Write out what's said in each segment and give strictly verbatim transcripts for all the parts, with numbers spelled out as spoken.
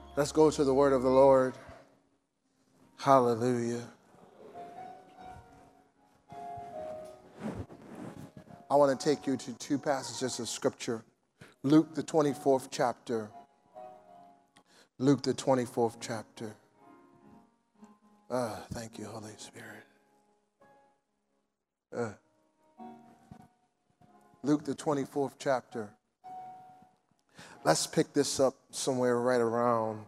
Let's go to the word of the Lord. Hallelujah. I want to take you to two passages of scripture. Luke, the twenty-fourth chapter. Luke, the twenty-fourth chapter. Ah, thank you, Holy Spirit. Uh, Luke, the twenty-fourth chapter. Let's pick this up somewhere right around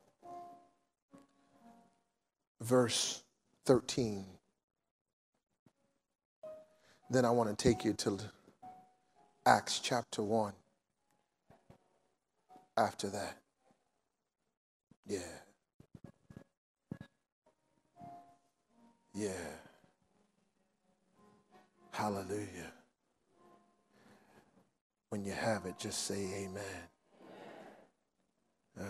verse thirteen. Then I want to take you to Acts chapter one. After that. Yeah. Yeah. Hallelujah. When you have it, just say amen. Uh.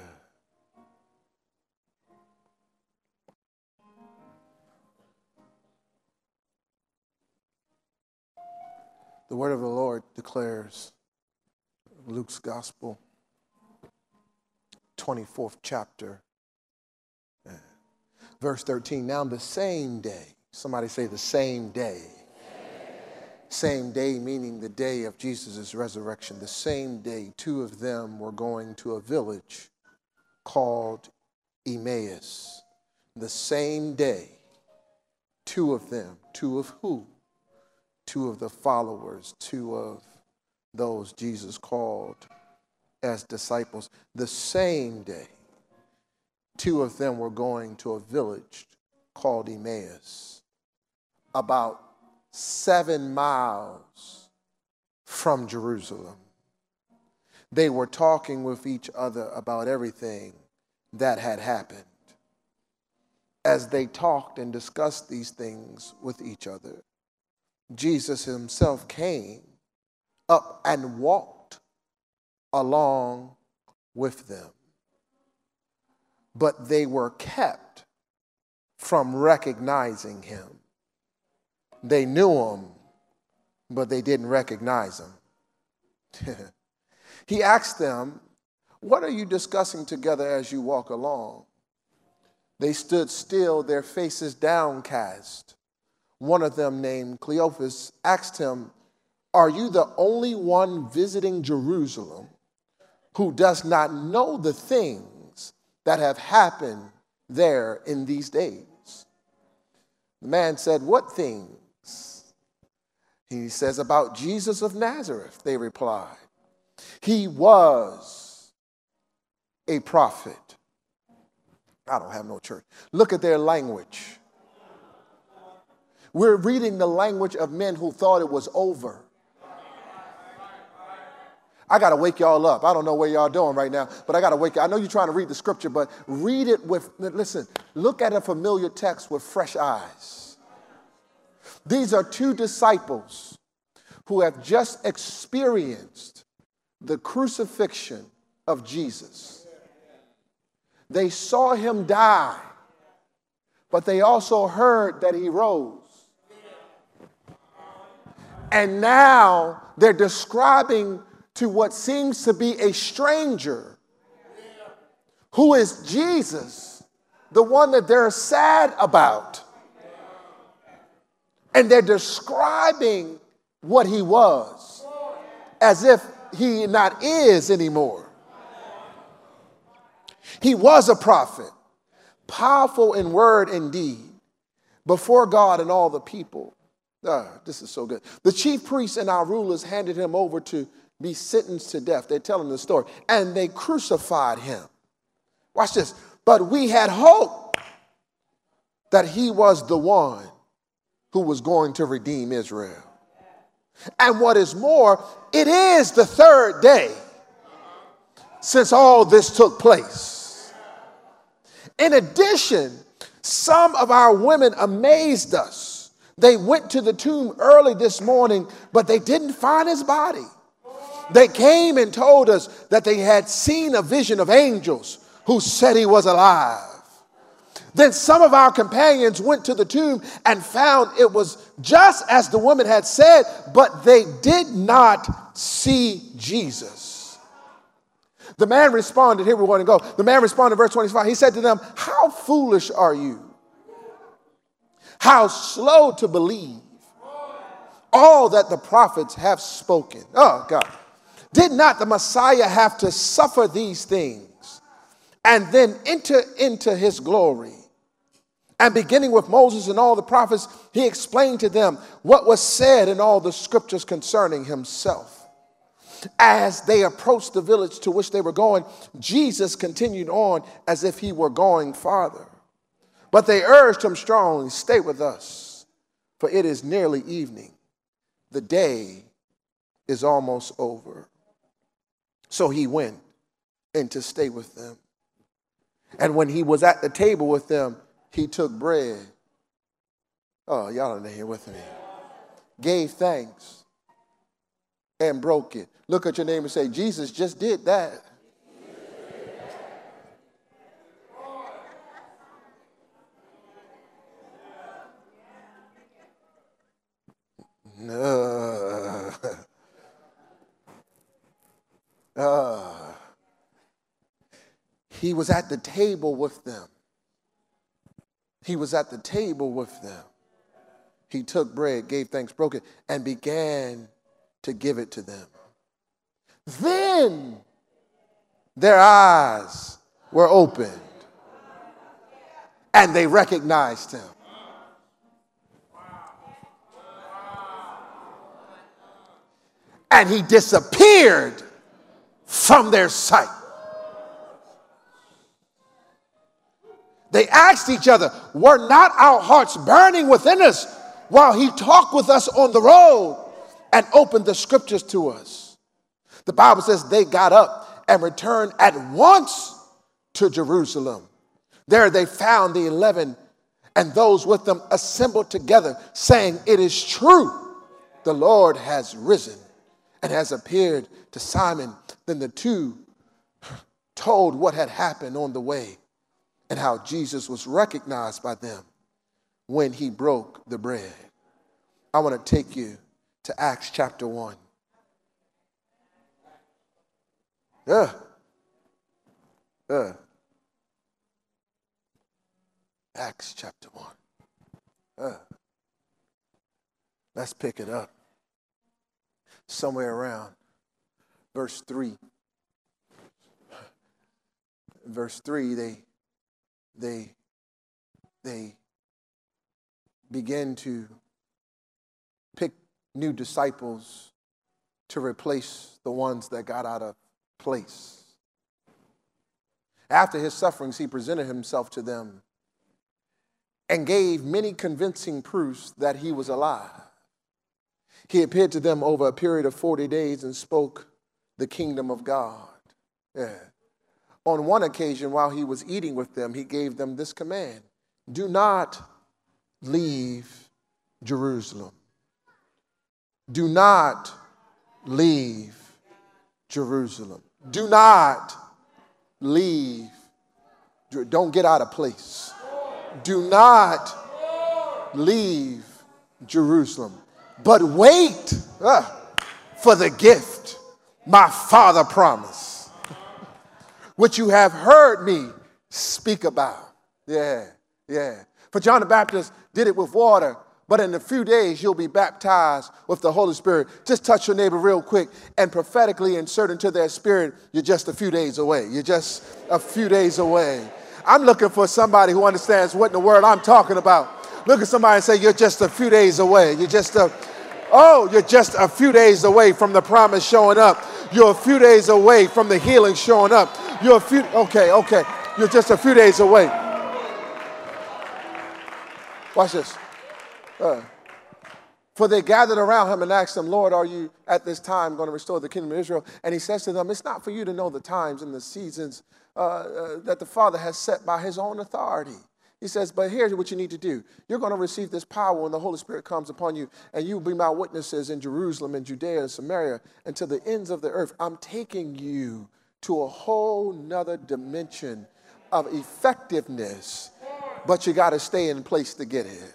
The word of the Lord declares, Luke's gospel, twenty-fourth chapter, uh, verse thirteen. Now the same day, somebody say the same day. Same day, meaning the day of Jesus' resurrection. The same day, two of them were going to a village called Emmaus. The same day, two of them, two of who? Two of the followers, two of those Jesus called as disciples. The same day, two of them were going to a village called Emmaus, about seven miles from Jerusalem. They were talking with each other about everything that had happened. As they talked and discussed these things with each other, Jesus himself came up and walked along with them. But they were kept from recognizing him. They knew him, but they didn't recognize him. He asked them, "What are you discussing together as you walk along?" They stood still, their faces downcast. One of them, named Cleophas, asked him, "Are you the only one visiting Jerusalem who does not know the things that have happened there in these days?" The man said, "What things?" He says, "About Jesus of Nazareth," they replied. "He was a prophet." I don't have no church. Look at their language. We're reading the language of men who thought it was over. I got to wake y'all up. I don't know where y'all doing right now, but I got to wake you. I know you're trying to read the scripture, but read it with, listen, look at a familiar text with fresh eyes. These are two disciples who have just experienced the crucifixion of Jesus. They saw him die, but they also heard that he rose. And now they're describing to what seems to be a stranger, who is Jesus, the one that they're sad about. And they're describing what he was as if he not is anymore. He was a prophet, powerful in word and deed, before God and all the people. Ah, this is so good. The chief priests and our rulers handed him over to be sentenced to death. They're telling the story. And they crucified him. Watch this. But we had hope that he was the one who was going to redeem Israel. And what is more, it is the third day since all this took place. In addition, some of our women amazed us. They went to the tomb early this morning, but they didn't find his body. They came and told us that they had seen a vision of angels who said he was alive. Then some of our companions went to the tomb and found it was just as the woman had said, but they did not see Jesus. The man responded, here we're going to go. The man responded, verse twenty-five. He said to them, how foolish are you? How slow to believe all that the prophets have spoken. Oh, God. Did not the Messiah have to suffer these things and then enter into his glory? And beginning with Moses and all the prophets, he explained to them what was said in all the scriptures concerning himself. As they approached the village to which they were going, Jesus continued on as if he were going farther. But they urged him strongly, stay with us, for it is nearly evening. The day is almost over. So he went in to stay with them. And when he was at the table with them, he took bread. Oh, y'all are here with me. Gave thanks and broke it. Look at your neighbor and say, Jesus just did that. Uh, uh, he was at the table with them. He was at the table with them. He took bread, gave thanks, broke it, and began to give it to them. Then their eyes were opened, and they recognized him. And he disappeared from their sight. They asked each other, were not our hearts burning within us while he talked with us on the road and opened the scriptures to us? The Bible says they got up and returned at once to Jerusalem. There they found the eleven and those with them assembled together, saying, it is true, the Lord has risen and has appeared to Simon. Then the two told what had happened on the way and how Jesus was recognized by them when he broke the bread. I want to take you to Acts chapter one. Uh, uh, Acts chapter one. Uh, let's pick it up. Somewhere around verse three. Verse three, they they they begin to pick new disciples to replace the ones that got out of place. After his sufferings, he presented himself to them and gave many convincing proofs that he was alive. He appeared to them over a period of forty days and spoke the kingdom of God. Yeah. On one occasion, while he was eating with them, he gave them this command: do not leave Jerusalem. Do not leave Jerusalem. Do not leave. Don't get out of place. Do not leave Jerusalem. But wait uh, for the gift my Father promised, which you have heard me speak about. Yeah, yeah. For John the Baptist did it with water, but in a few days you'll be baptized with the Holy Spirit. Just touch your neighbor real quick and prophetically insert into their spirit, you're just a few days away. You're just a few days away. I'm looking for somebody who understands what in the world I'm talking about. Look at somebody and say, you're just a few days away. You're just a, oh, you're just a few days away from the promise showing up. You're a few days away from the healing showing up. You're a few, okay, okay. You're just a few days away. Watch this. Uh, for they gathered around him and asked him, Lord, are you at this time going to restore the kingdom of Israel? And he says to them, it's not for you to know the times and the seasons uh, uh, that the Father has set by his own authority. He says, but here's what you need to do. You're going to receive this power when the Holy Spirit comes upon you, and you will be my witnesses in Jerusalem and Judea and Samaria and to the ends of the earth. I'm taking you to a whole nother dimension of effectiveness, but you got to stay in place to get it.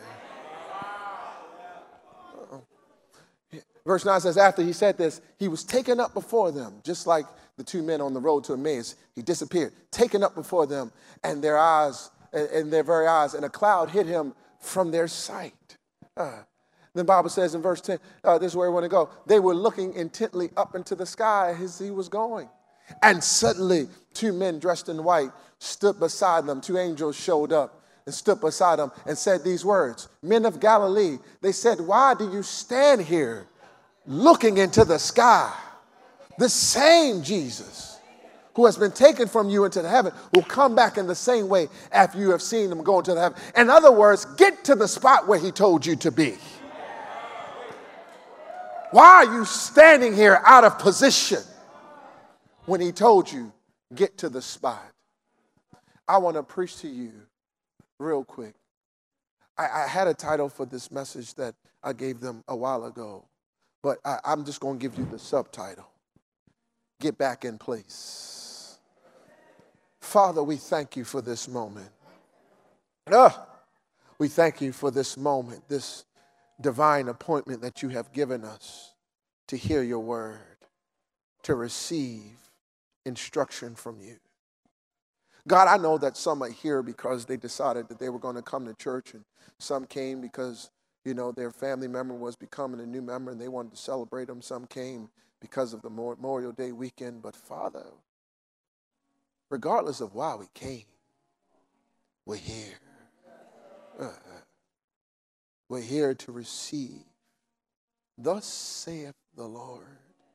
Verse nine says, after he said this, he was taken up before them, just like the two men on the road to Emmaus. He disappeared, taken up before them, and their eyes, in their very eyes, and a cloud hid him from their sight. Uh, the Bible says in verse ten, uh, this is where we want to go. They were looking intently up into the sky as he was going. And suddenly, two men dressed in white stood beside them. Two angels showed up and stood beside them and said these words, "Men of Galilee," they said, "why do you stand here looking into the sky? The same Jesus who has been taken from you into the heaven will come back in the same way after you have seen him go into the heaven." In other words, get to the spot where he told you to be. Why are you standing here out of position when he told you, get to the spot? I want to preach to you real quick. I, I had a title for this message that I gave them a while ago, but I, I'm just going to give you the subtitle. Get back in place. Father, we thank you for this moment. Ah, we thank you for this moment, this divine appointment that you have given us to hear your word, to receive instruction from you. God, I know that some are here because they decided that they were going to come to church, and some came because, you know, their family member was becoming a new member and they wanted to celebrate them. Some came because of the Memorial Day weekend. But Father, regardless of why we came, we're here. Uh, we're here to receive. Thus saith the Lord.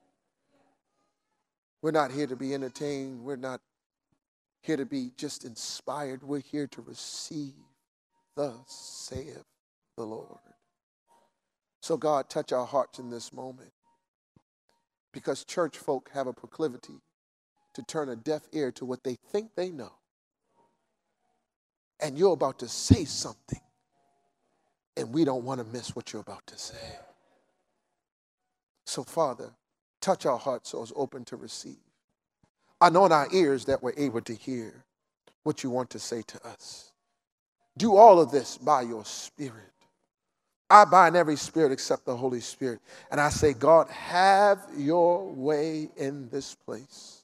We're not here to be entertained. We're not here to be just inspired. We're here to receive. Thus saith the Lord. So God, touch our hearts in this moment, because church folk have a proclivity to turn a deaf ear to what they think they know. And you're about to say something, and we don't want to miss what you're about to say. So Father, touch our hearts so it's open to receive. Anoint our ears that we're able to hear what you want to say to us. Do all of this by your Spirit. I bind every spirit except the Holy Spirit. And I say, God, have your way in this place.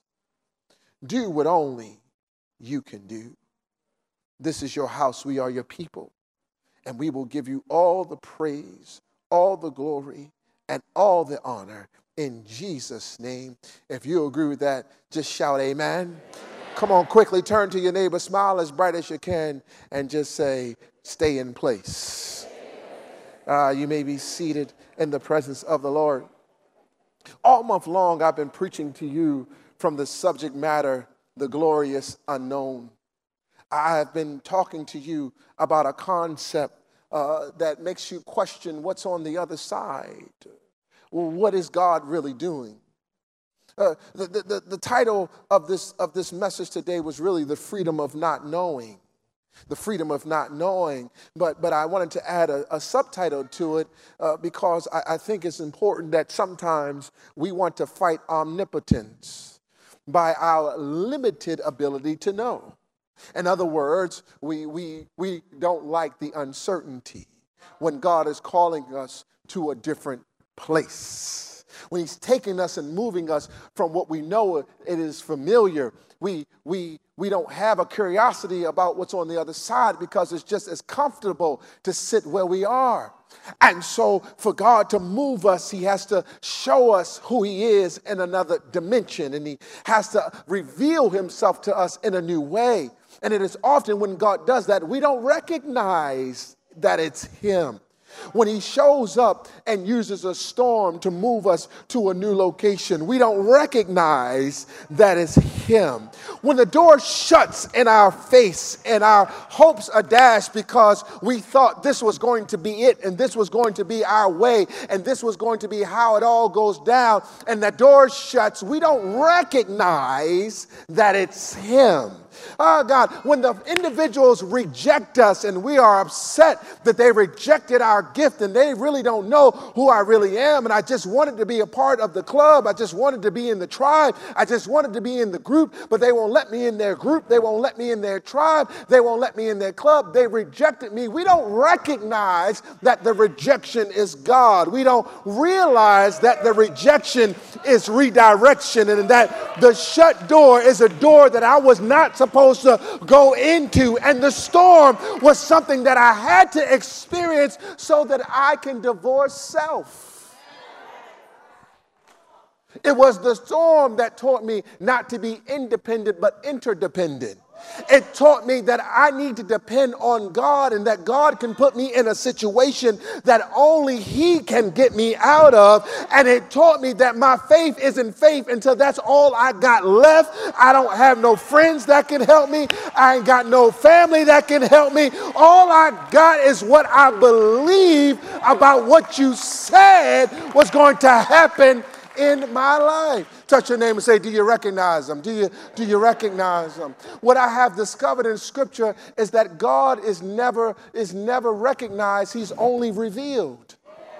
Do what only you can do. This is your house. We are your people. And we will give you all the praise, all the glory, and all the honor in Jesus' name. If you agree with that, just shout amen. Amen. Come on, quickly turn to your neighbor, smile as bright as you can, and just say, stay in place. Uh, you may be seated in the presence of the Lord. All month long, I've been preaching to you from the subject matter, the glorious unknown. I have been talking to you about a concept uh, that makes you question what's on the other side. Well, what is God really doing? Uh, the, the, the title of this, of this message today was really the freedom of not knowing. The freedom of not knowing. But, but I wanted to add a, a subtitle to it uh, because I, I think it's important that sometimes we want to fight omnipotence by our limited ability to know. In other words, we, we, we don't like the uncertainty when God is calling us to a different place. When he's taking us and moving us from what we know it is familiar, we, we, we don't have a curiosity about what's on the other side because it's just as comfortable to sit where we are. And so for God to move us, he has to show us who he is in another dimension, and he has to reveal himself to us in a new way. And it is often when God does that, we don't recognize that it's him. When he shows up and uses a storm to move us to a new location, we don't recognize that it's him. When the door shuts in our face and our hopes are dashed because we thought this was going to be it and this was going to be our way and this was going to be how it all goes down, and the door shuts, we don't recognize that it's him. Oh, God, when the individuals reject us and we are upset that they rejected our gift and they really don't know who I really am. And I just wanted to be a part of the club. I just wanted to be in the tribe. I just wanted to be in the group, but they won't let me in their group. They won't let me in their tribe. They won't let me in their club. They rejected me. We don't recognize that the rejection is God. We don't realize that the rejection is redirection and that the shut door is a door that I was not supposed to go into. And the storm was something that I had to experience so that I can divorce self. It was the storm that taught me not to be independent but interdependent. It taught me that I need to depend on God and that God can put me in a situation that only He can get me out of. And it taught me that my faith isn't faith until that's all I got left. I don't have no friends that can help me. I ain't got no family that can help me. All I got is what I believe about what you said was going to happen in my life. Touch your neighbor and say, do you recognize them? Do you, do you recognize them? What I have discovered in Scripture is that God is never, is never recognized. He's only revealed.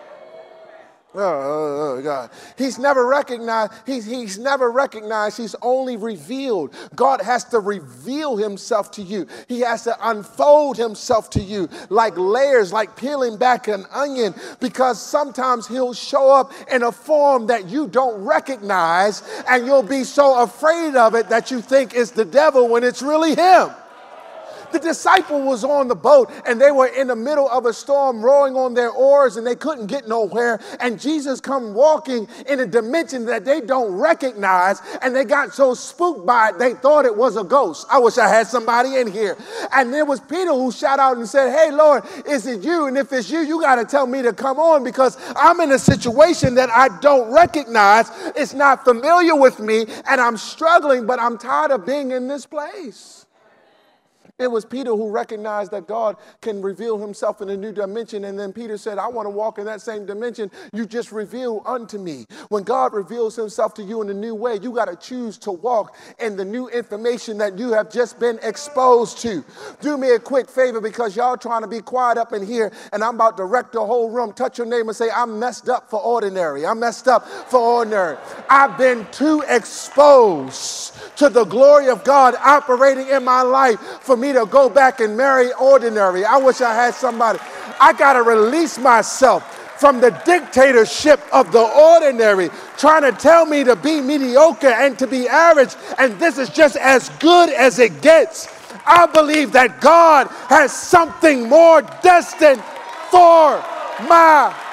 Oh, oh, oh, God. He's never recognized. He's, he's never recognized. He's only revealed. God has to reveal himself to you. He has to unfold himself to you like layers, like peeling back an onion, because sometimes he'll show up in a form that you don't recognize, and you'll be so afraid of it that you think it's the devil when it's really him. The disciple was on the boat and they were in the middle of a storm rowing on their oars and they couldn't get nowhere. And Jesus come walking in a dimension that they don't recognize, and they got so spooked by it they thought it was a ghost. I wish I had somebody in here. And there was Peter who shouted out and said, hey, Lord, is it you? And if it's you, you got to tell me to come on, because I'm in a situation that I don't recognize. It's not familiar with me and I'm struggling, but I'm tired of being in this place. It was Peter who recognized that God can reveal himself in a new dimension. And then Peter said, I want to walk in that same dimension you just revealed unto me. When God reveals himself to you in a new way, you got to choose to walk in the new information that you have just been exposed to. Do me a quick favor, because y'all trying to be quiet up in here and I'm about to wreck the whole room. Touch your neighbor and say, I'm messed up for ordinary. I'm messed up for ordinary. I've been too exposed to the glory of God operating in my life for me to go back and marry ordinary. I wish I had somebody. I got to release myself from the dictatorship of the ordinary, trying to tell me to be mediocre and to be average, and this is just as good as it gets. I believe that God has something more destined for my life.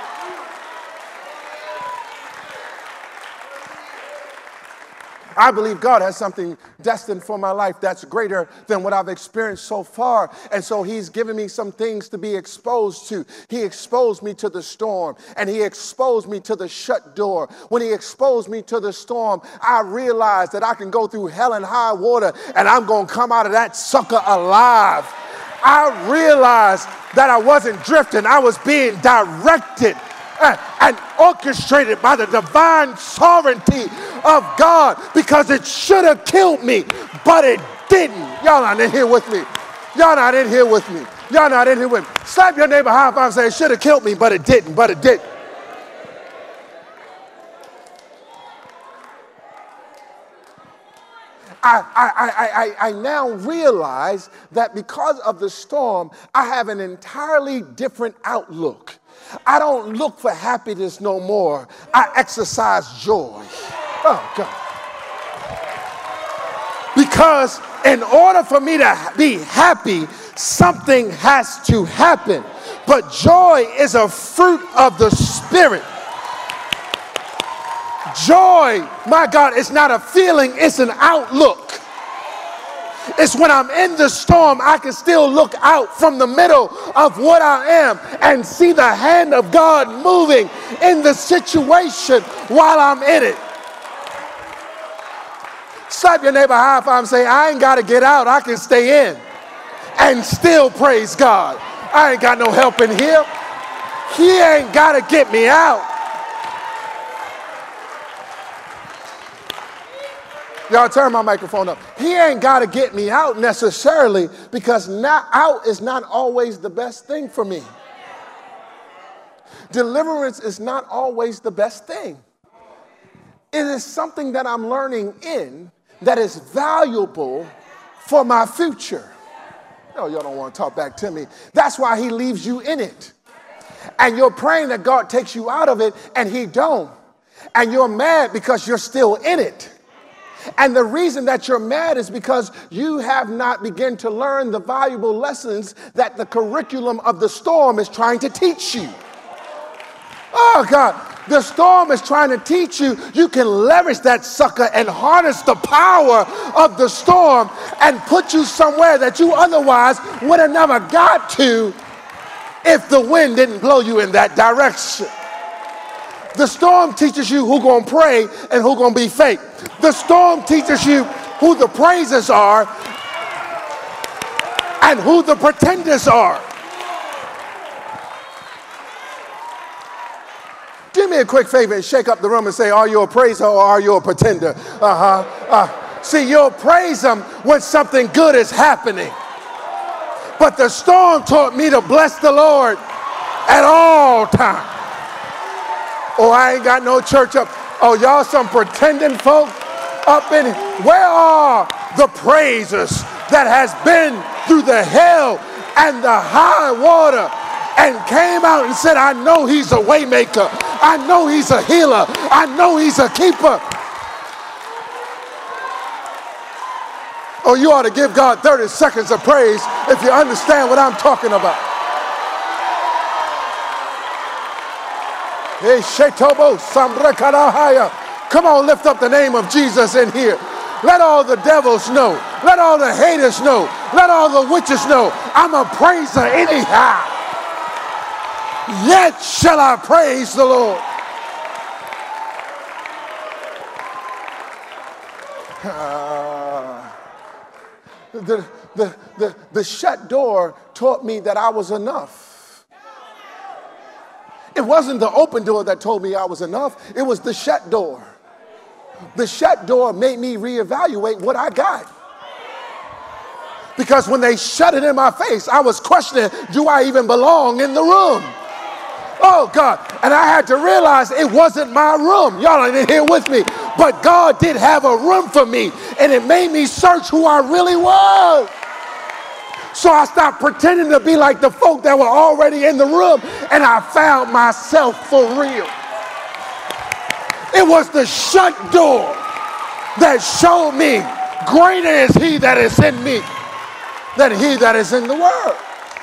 I believe God has something destined for my life that's greater than what I've experienced so far. And so he's given me some things to be exposed to. He exposed me to the storm, and he exposed me to the shut door. When he exposed me to the storm, I realized that I can go through hell and high water and I'm going to come out of that sucker alive. I realized that I wasn't drifting. I was being directed and orchestrated by the divine sovereignty of God, because it should have killed me, but it didn't. Y'all not in here with me. Y'all not in here with me. Y'all not in here with me. Slap your neighbor high five and say, it should have killed me, but it didn't, but it didn't. I, I, I, I, I now realize that because of the storm, I have an entirely different outlook. I don't look for happiness no more. I exercise joy. Oh, God. Because in order for me to be happy, something has to happen. But joy is a fruit of the Spirit. Joy, my God, is not a feeling, it's an outlook. It's when I'm in the storm, I can still look out from the middle of what I am and see the hand of God moving in the situation while I'm in it. Slap your neighbor high five and say, I ain't got to get out. I can stay in and still praise God. I ain't got no help in here. He ain't got to get me out. Y'all turn my microphone up. He ain't got to get me out necessarily, because not out is not always the best thing for me. Deliverance is not always the best thing. It is something that I'm learning in that is valuable for my future. No, y'all don't want to talk back to me. That's why he leaves you in it. And you're praying that God takes you out of it, and he don't. And you're mad because you're still in it. And the reason that you're mad is because you have not begun to learn the valuable lessons that the curriculum of the storm is trying to teach you. Oh, God. The storm is trying to teach you you can leverage that sucker and harness the power of the storm and put you somewhere that you otherwise would have never got to if the wind didn't blow you in that direction. The storm teaches you who's going to pray and who's going to be fake. The storm teaches you who the praisers are and who the pretenders are. Do me a quick favor and shake up the room and say, are you a praiser or are you a pretender? Uh-huh. Uh, see, you'll praise them when something good is happening. But the storm taught me to bless the Lord at all times. Oh, I ain't got no church up. Oh, y'all some pretending folk up in here. Where are the praisers that has been through the hell and the high water and came out and said, I know he's a way maker. I know he's a healer. I know he's a keeper. Oh, you ought to give God thirty seconds of praise if you understand what I'm talking about. Hey, Shetobo, Sambre Karahaya. Come on, lift up the name of Jesus in here. Let all the devils know. Let all the haters know. Let all the witches know. I'm a praiser anyhow. Yet shall I praise the Lord. Uh, the, the, the, the shut door taught me that I was enough. It wasn't the open door that told me I was enough. It was the shut door. The shut door made me reevaluate what I got. Because when they shut it in my face, I was questioning, do I even belong in the room? Oh, God. And I had to realize it wasn't my room. Y'all ain't in here with me. But God did have a room for me. And it made me search who I really was. So I stopped pretending to be like the folk that were already in the room. And I found myself for real. It was the shut door that showed me greater is he that is in me than he that is in the world.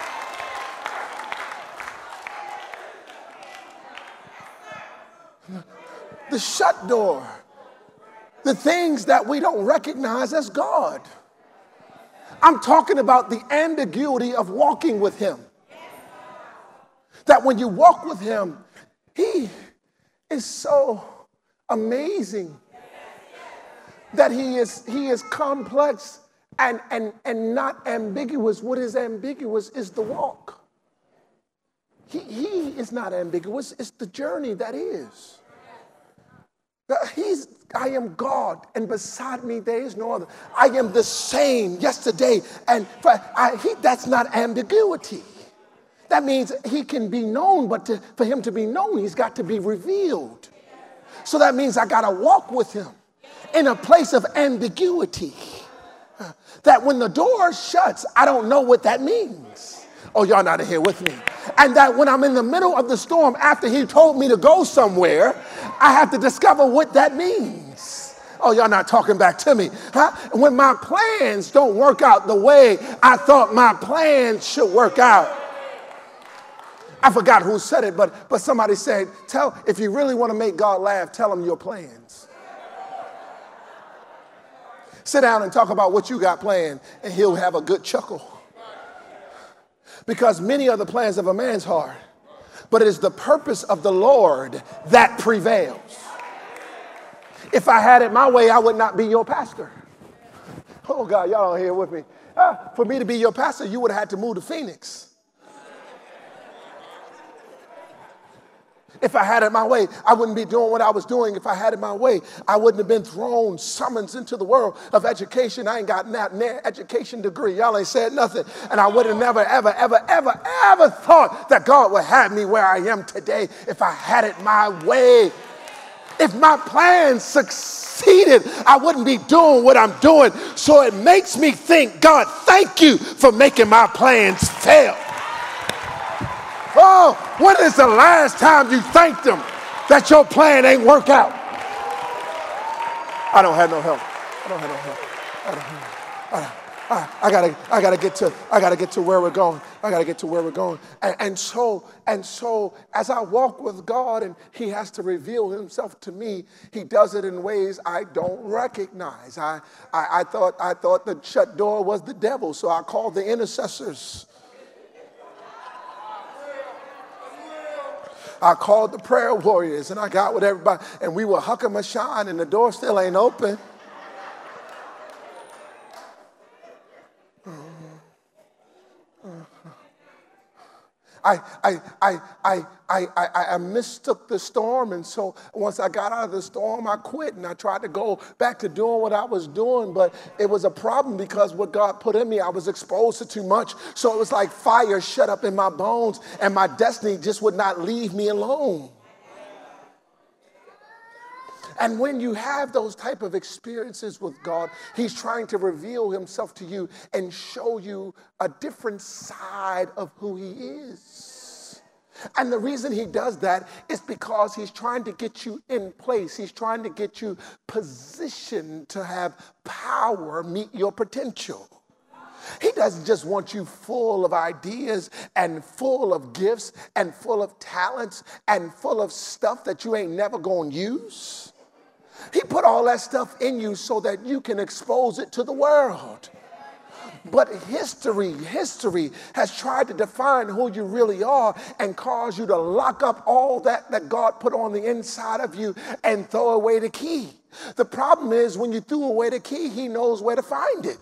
The shut door. The things that we don't recognize as God. I'm talking about the ambiguity of walking with him. That when you walk with him, he is so amazing. That he is, he is complex and, and, and not ambiguous. What is ambiguous is the walk. He, he is not ambiguous. It's the journey that is. He's, I am God, and beside me there is no other. I am the same yesterday, and for, I, he, that's not ambiguity. That means he can be known, but to, for him to be known, he's got to be revealed. So that means I got to walk with him in a place of ambiguity. That when the door shuts, I don't know what that means. Oh, y'all not here with me. And that when I'm in the middle of the storm, after he told me to go somewhere, I have to discover what that means. Oh, y'all not talking back to me. Huh? When my plans don't work out the way I thought my plans should work out. I forgot who said it, but, but somebody said, tell, if you really want to make God laugh, tell him your plans. Sit down and talk about what you got planned, and he'll have a good chuckle. Because many are the plans of a man's heart, but it is the purpose of the Lord that prevails. If I had it my way, I would not be your pastor. Oh, God, y'all don't hear with me. Uh, for me to be your pastor, you would have had to move to Phoenix. if I had it my way. I wouldn't be doing what I was doing if I had it my way. I wouldn't have been thrown, summons into the world of education. I ain't got that near education degree. Y'all ain't said nothing. And I would have never, ever, ever, ever, ever thought that God would have me where I am today if I had it my way. If my plans succeeded, I wouldn't be doing what I'm doing. So it makes me think, God, thank you for making my plans fail. Oh, when is the last time you thanked him that your plan ain't work out? I don't have no help. I don't have no help. I don't have no help. I, I gotta, I gotta get to, I gotta get to where we're going. I gotta get to where we're going. And, and so, and so, as I walk with God, and He has to reveal Himself to me, He does it in ways I don't recognize. I, I, I thought, I thought the shut door was the devil, so I called the intercessors. I called the prayer warriors, and I got with everybody, and we were hucking my shine, and the door still ain't open. I, I, I, I, I, I, I mistook the storm, and so once I got out of the storm, I quit, and I tried to go back to doing what I was doing, but it was a problem because what God put in me, I was exposed to too much, so it was like fire shut up in my bones, and my destiny just would not leave me alone. And when you have those type of experiences with God, He's trying to reveal Himself to you and show you a different side of who He is. And the reason He does that is because He's trying to get you in place. He's trying to get you positioned to have power meet your potential. He doesn't just want you full of ideas and full of gifts and full of talents and full of stuff that you ain't never going to use. He put all that stuff in you so that you can expose it to the world. But history, history has tried to define who you really are and cause you to lock up all that that God put on the inside of you and throw away the key. The problem is when you threw away the key, He knows where to find it.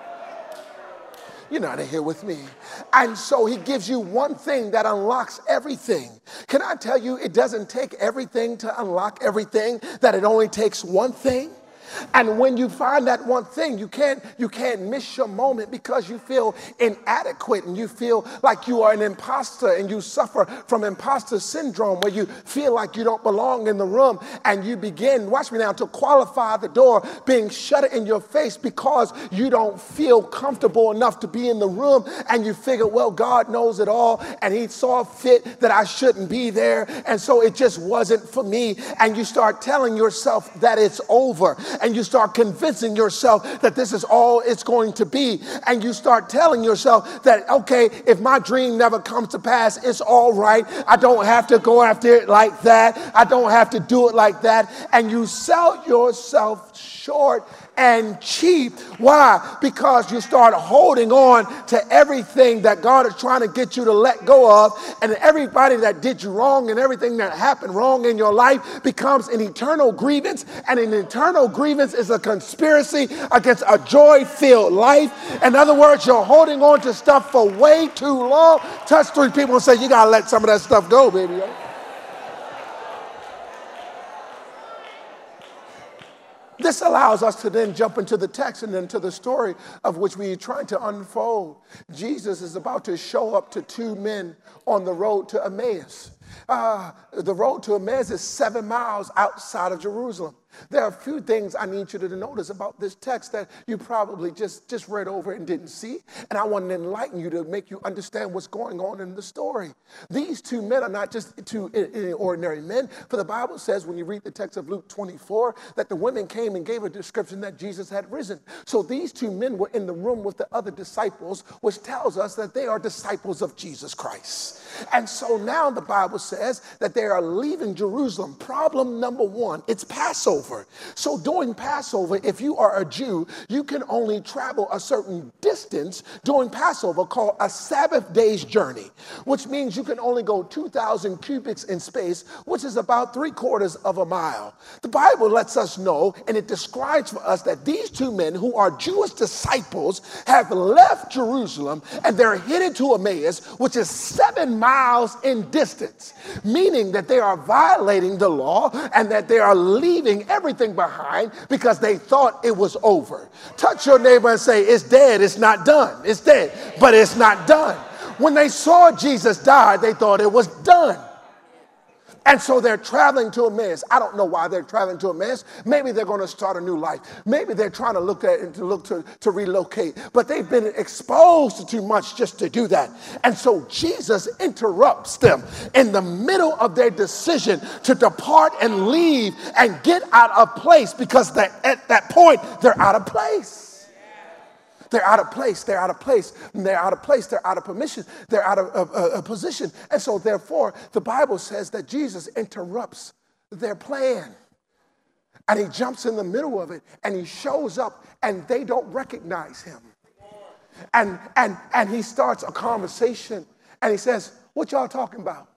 You're not in here with me. And so He gives you one thing that unlocks everything. Can I tell you, it doesn't take everything to unlock everything, that it only takes one thing? And when you find that one thing, you can't, you can't miss your moment because you feel inadequate and you feel like you are an imposter and you suffer from imposter syndrome where you feel like you don't belong in the room and you begin, watch me now, to qualify the door being shut in your face because you don't feel comfortable enough to be in the room and you figure, well, God knows it all and He saw fit that I shouldn't be there and so it just wasn't for me, and you start telling yourself that it's over. And you start convincing yourself that this is all it's going to be. And you start telling yourself that, okay, if my dream never comes to pass, it's all right. I don't have to go after it like that. I don't have to do it like that. And you sell yourself short and cheap. Why? Because you start holding on to everything that God is trying to get you to let go of, and everybody that did you wrong and everything that happened wrong in your life becomes an eternal grievance, and an eternal grievance is a conspiracy against a joy-filled life. In other words, you're holding on to stuff for way too long. Touch three people and say, you gotta let some of that stuff go, baby. This allows us to then jump into the text and into the story of which we are trying to unfold. Jesus is about to show up to two men on the road to Emmaus. Uh, the road to Emmaus is seven miles outside of Jerusalem. There are a few things I need you to notice about this text that you probably just, just read over and didn't see. And I want to enlighten you to make you understand what's going on in the story. These two men are not just two ordinary men. For the Bible says, when you read the text of Luke twenty-four, that the women came and gave a description that Jesus had risen. So these two men were in the room with the other disciples, which tells us that they are disciples of Jesus Christ. And so now the Bible says that they are leaving Jerusalem. Problem number one, it's Passover. So during Passover, if you are a Jew, you can only travel a certain distance during Passover called a Sabbath day's journey, which means you can only go two thousand cubits in space, which is about three quarters of a mile. The Bible lets us know, and it describes for us that these two men who are Jewish disciples have left Jerusalem and they're headed to Emmaus, which is seven miles in distance. disobedience, meaning that they are violating the law and that they are leaving everything behind because they thought it was over. Touch your neighbor and say, it's dead, it's not done. It's dead, but it's not done. When they saw Jesus die, they thought it was done. And so they're traveling to Emmaus. I don't know why they're traveling to Emmaus. Maybe they're going to start a new life. Maybe they're trying to look at to look to, to relocate. But they've been exposed to too much just to do that. And so Jesus interrupts them in the middle of their decision to depart and leave and get out of place, because at that point they're out of place. They're out of place. They're out of place. They're out of place. They're out of permission. They're out of uh, uh, position. And so therefore, the Bible says that Jesus interrupts their plan. And he jumps in the middle of it and he shows up and they don't recognize him. And, and, and he starts a conversation and he says, what y'all talking about?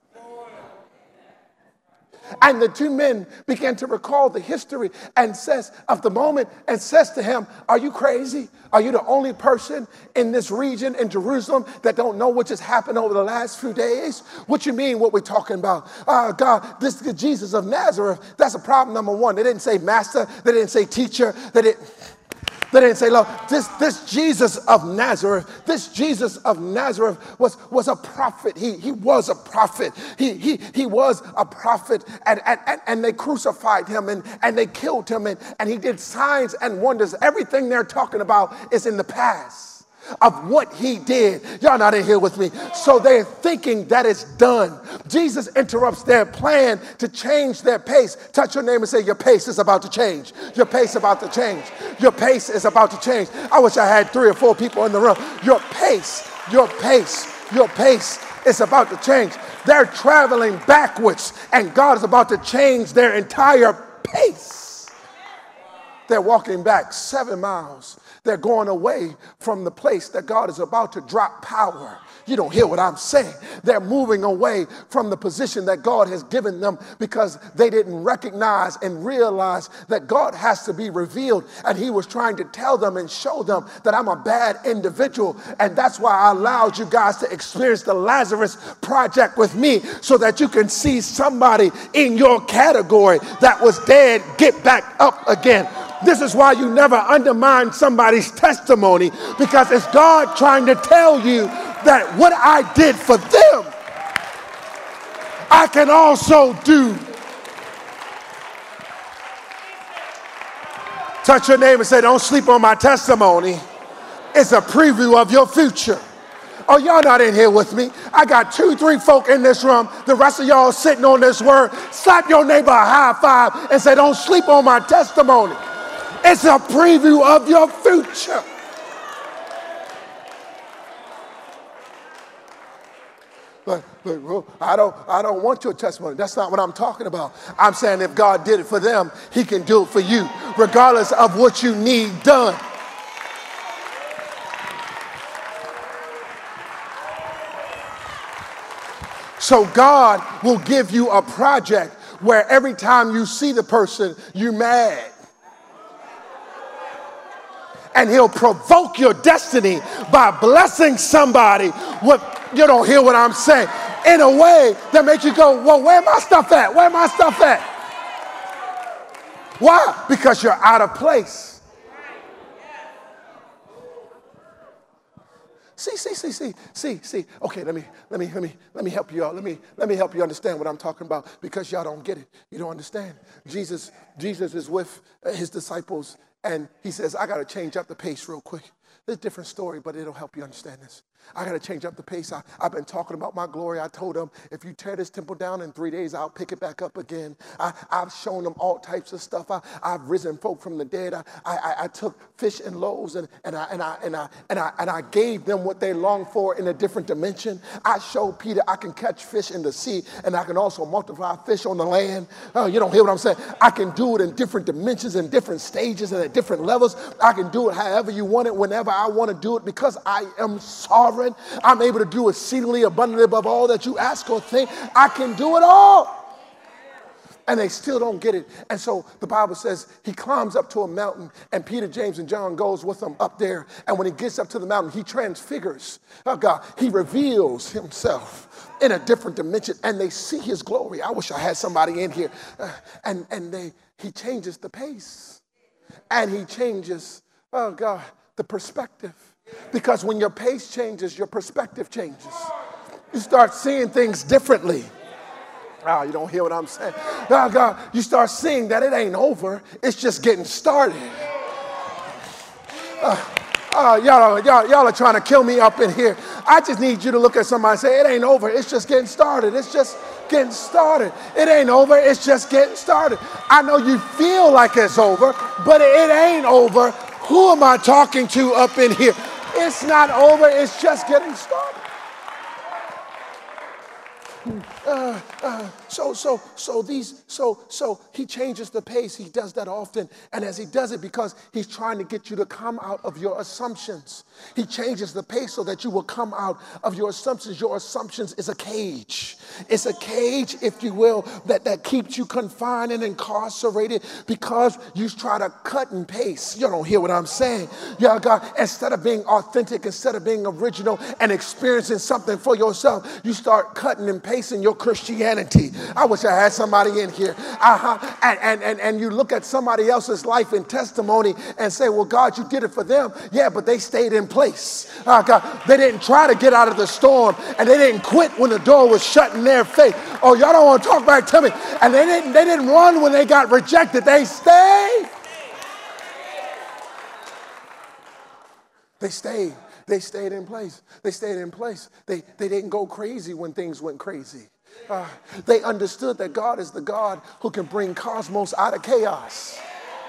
And the two men began to recall the history and says of the moment and says to him, are you crazy? Are you the only person in this region in Jerusalem that don't know what just happened over the last few days? What you mean what we're talking about? Uh, God, this is Jesus of Nazareth. That's a problem number one. They didn't say master. They didn't say teacher. They didn't... They didn't say, look, this, this Jesus of Nazareth, this Jesus of Nazareth was, was a prophet. He, he was a prophet. He, he, he was a prophet. And, and, and they crucified him and, and they killed him. And, and he did signs and wonders. Everything they're talking about is in the past of what he did. Y'all not in here with me. So they're thinking that it's done. Jesus interrupts their plan to change their pace. Touch your neighbor and say, your pace is about to change. Your pace is about to change. Your pace is about to change. I wish I had three or four people in the room. Your pace, your pace, your pace is about to change. They're traveling backwards and God is about to change their entire pace. They're walking back seven miles. They're going away from the place that God is about to drop power. You don't hear what I'm saying. They're moving away from the position that God has given them because they didn't recognize and realize that God has to be revealed. And he was trying to tell them and show them that I'm a bad individual. And that's why I allowed you guys to experience the Lazarus Project with me, so that you can see somebody in your category that was dead get back up again. This is why you never undermine somebody's testimony, because it's God trying to tell you that what I did for them, I can also do. Touch your neighbor and say, don't sleep on my testimony. It's a preview of your future. Oh, y'all not in here with me. I got two, three folk in this room. The rest of y'all sitting on this word. Slap your neighbor a high five and say, don't sleep on my testimony. It's a preview of your future. But, but well, I don't, I don't want your testimony. That's not what I'm talking about. I'm saying if God did it for them, he can do it for you, regardless of what you need done. So God will give you a project where every time you see the person, you're mad. And he'll provoke your destiny by blessing somebody with, you don't hear what I'm saying, in a way that makes you go, well, where my stuff at? Where my stuff at? Why? Because you're out of place. See, see, see, see, see, see. Okay, let me, let me, let me, let me help you out. Let me, let me help you understand what I'm talking about, because y'all don't get it. You don't understand. Jesus, Jesus is with his disciples. And he says, I got to change up the pace real quick. It's a different story, but it'll help you understand this. I got to change up the pace. I, I've been talking about my glory. I told them, if you tear this temple down in three days, I'll pick it back up again. I, I've shown them all types of stuff. I, I've risen folk from the dead. I, I, I took fish and loaves and, and, I, and, I, and, I, and, I, and I gave them what they longed for in a different dimension. I showed Peter I can catch fish in the sea, and I can also multiply fish on the land. Oh, you don't hear what I'm saying? I can do it in different dimensions and different stages and at different levels. I can do it however you want it, whenever I want to do it, because I am sovereign. I'm able to do exceedingly abundantly above all that you ask or think. I can do it all. And they still don't get it. And so the Bible says he climbs up to a mountain, and Peter, James, and John goes with him up there. And when he gets up to the mountain, he transfigures. Oh God, he reveals himself in a different dimension, and they see his glory. I wish I had somebody in here. Uh, and and they he changes the pace. And he changes, oh God, the perspective. Because when your pace changes, your perspective changes. You start seeing things differently. Oh, you don't hear what I'm saying. Oh, God, you start seeing that it ain't over. It's just getting started. Uh, uh, y'all, y'all, y'all are trying to kill me up in here. I just need you to look at somebody and say, it ain't over. It's just getting started. It's just getting started. It ain't over. It's just getting started. I know you feel like it's over, but it ain't over. Who am I talking to up in here? It's not over. It's just getting started. Uh, uh, so, so, so these, so, so he changes the pace. He does that often. And as he does it, because he's trying to get you to come out of your assumptions. He changes the pace so that you will come out of your assumptions. Your assumptions is a cage. It's a cage, if you will, that, that keeps you confined and incarcerated because you try to cut and paste. You don't hear what I'm saying. Yeah, God, instead of being authentic, instead of being original and experiencing something for yourself, you start cutting and pasting your Christianity. I wish I had somebody in here. Uh-huh. And, and, and, and you look at somebody else's life and testimony and say, well, God, you did it for them. Yeah, but they stayed in place. Uh, God, they didn't try to get out of the storm, and they didn't quit when the door was shut in their face. Oh, y'all don't want to talk back to me. And they didn't, they didn't run when they got rejected. They stayed. They stayed. They stayed in place. They stayed in place. They, they didn't go crazy when things went crazy. Uh, they understood that God is the God who can bring cosmos out of chaos.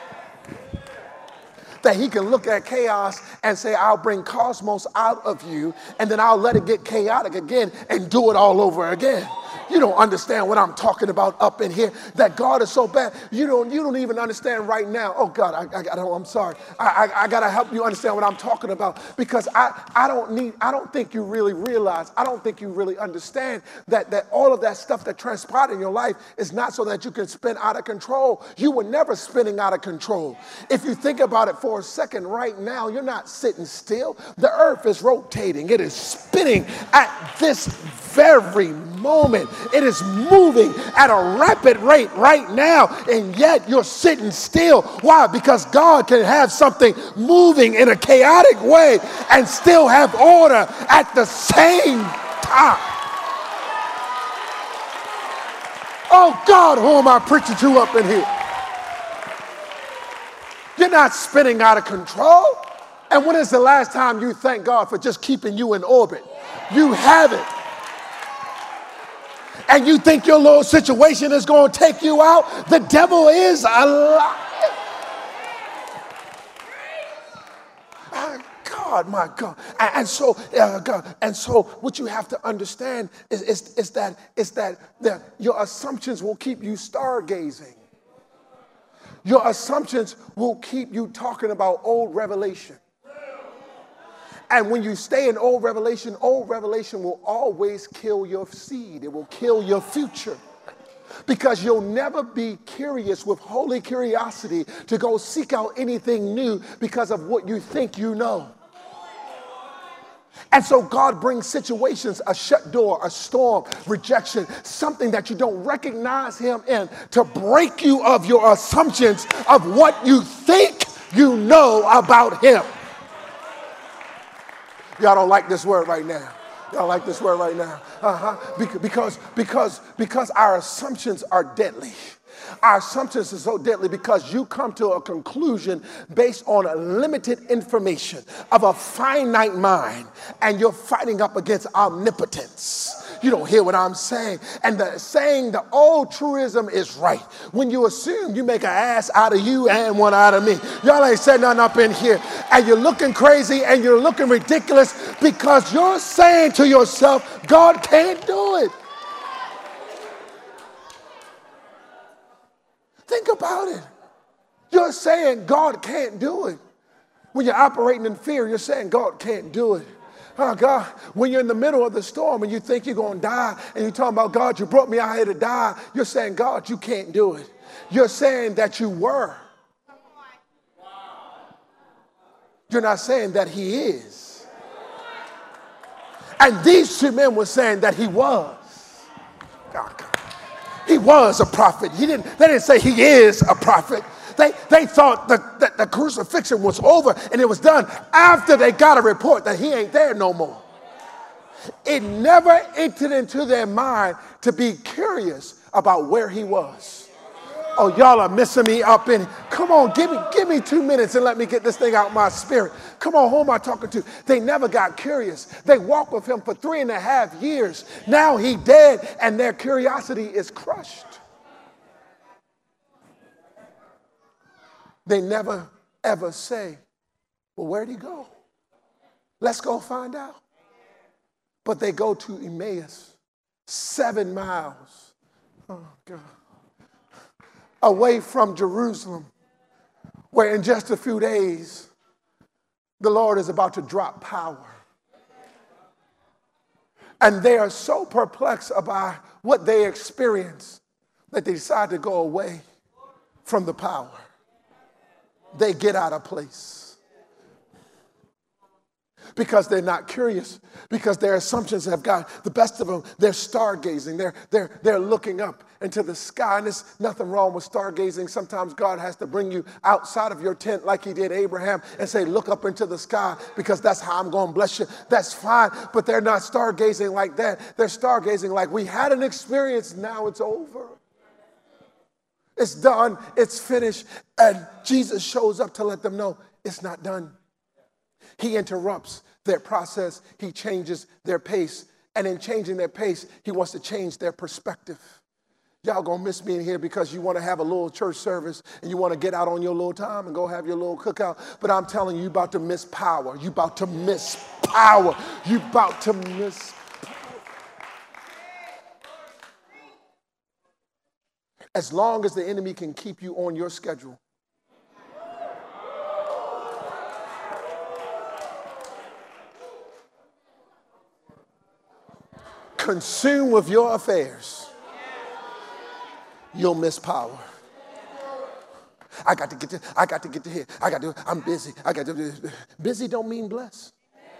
That he can look at chaos and say, I'll bring cosmos out of you, and then I'll let it get chaotic again and do it all over again. You don't understand what I'm talking about up in here, that God is so bad. You don't, you don't even understand right now. Oh, God, I, I, I don't, I'm sorry. I, I, I got to help you understand what I'm talking about, because I, I don't need, I don't think you really realize, I don't think you really understand that, that all of that stuff that transpired in your life is not so that you can spin out of control. You were never spinning out of control. If you think about it for a second right now, you're not sitting still. The earth is rotating. It is spinning at this very moment. It is moving at a rapid rate right now, and yet you're sitting still. Why? Because God can have something moving in a chaotic way and still have order at the same time. Oh God, who am I preaching to up in here? You're not spinning out of control. And when is the last time you thank God for just keeping you in orbit? You haven't. And you think your little situation is going to take you out? The devil is a liar. My God, my God. And, and so, uh, God, and so, what you have to understand is, is, is that is that the, your assumptions will keep you stargazing. Your assumptions will keep you talking about old revelation. And when you stay in old revelation, old revelation will always kill your seed. It will kill your future. Because you'll never be curious with holy curiosity to go seek out anything new because of what you think you know. And so God brings situations, a shut door, a storm, rejection, something that you don't recognize him in, to break you of your assumptions of what you think you know about him. Y'all don't like this word right now. Y'all like this word right now. Uh-huh. Because, because, because our assumptions are deadly. Our assumptions are so deadly because you come to a conclusion based on a limited information of a finite mind, and you're fighting up against omnipotence. You don't hear what I'm saying. And the saying, the old truism is right. When you assume, you make an ass out of you and one out of me. Y'all ain't said nothing up in here. And you're looking crazy and you're looking ridiculous because you're saying to yourself, God can't do it. Think about it. You're saying God can't do it. When you're operating in fear, you're saying God can't do it. Oh, God, when you're in the middle of the storm and you think you're going to die and you're talking about, God, you brought me out here to die, you're saying, God, you can't do it. You're saying that you were. You're not saying that he is. And these two men were saying that he was. God, God. He was a prophet. He didn't, they didn't say he is a prophet. They, they thought that, that the crucifixion was over and it was done after they got a report that he ain't there no more. It never entered into their mind to be curious about where he was. Oh, y'all are missing me up in. Come on, give me, give me two minutes and let me get this thing out of my spirit. Come on, who am I talking to? They never got curious. They walked with him for three and a half years. Now he dead and their curiosity is crushed. They never, ever say, well, where'd he go? Let's go find out. But they go to Emmaus, seven miles, oh God, away from Jerusalem, where in just a few days, the Lord is about to drop power. And they are so perplexed about what they experience that they decide to go away from the power. They get out of place because they're not curious, because their assumptions have got the best of them. They're stargazing. They're, they're, they're looking up into the sky. And there's nothing wrong with stargazing. Sometimes God has to bring you outside of your tent like he did Abraham and say, look up into the sky because that's how I'm going to bless you. That's fine. But they're not stargazing like that. They're stargazing like we had an experience. Now it's over. It's done. It's finished. And Jesus shows up to let them know it's not done. He interrupts their process. He changes their pace. And in changing their pace, he wants to change their perspective. Y'all gonna miss me in here because you want to have a little church service and you want to get out on your little time and go have your little cookout. But I'm telling you, you about to miss power. You about to miss power. You about to miss as long as the enemy can keep you on your schedule. Consumed with your affairs, you'll miss power. I got to get to, I got to get to here. I got to, I'm busy. I got to do this. Busy don't mean blessed.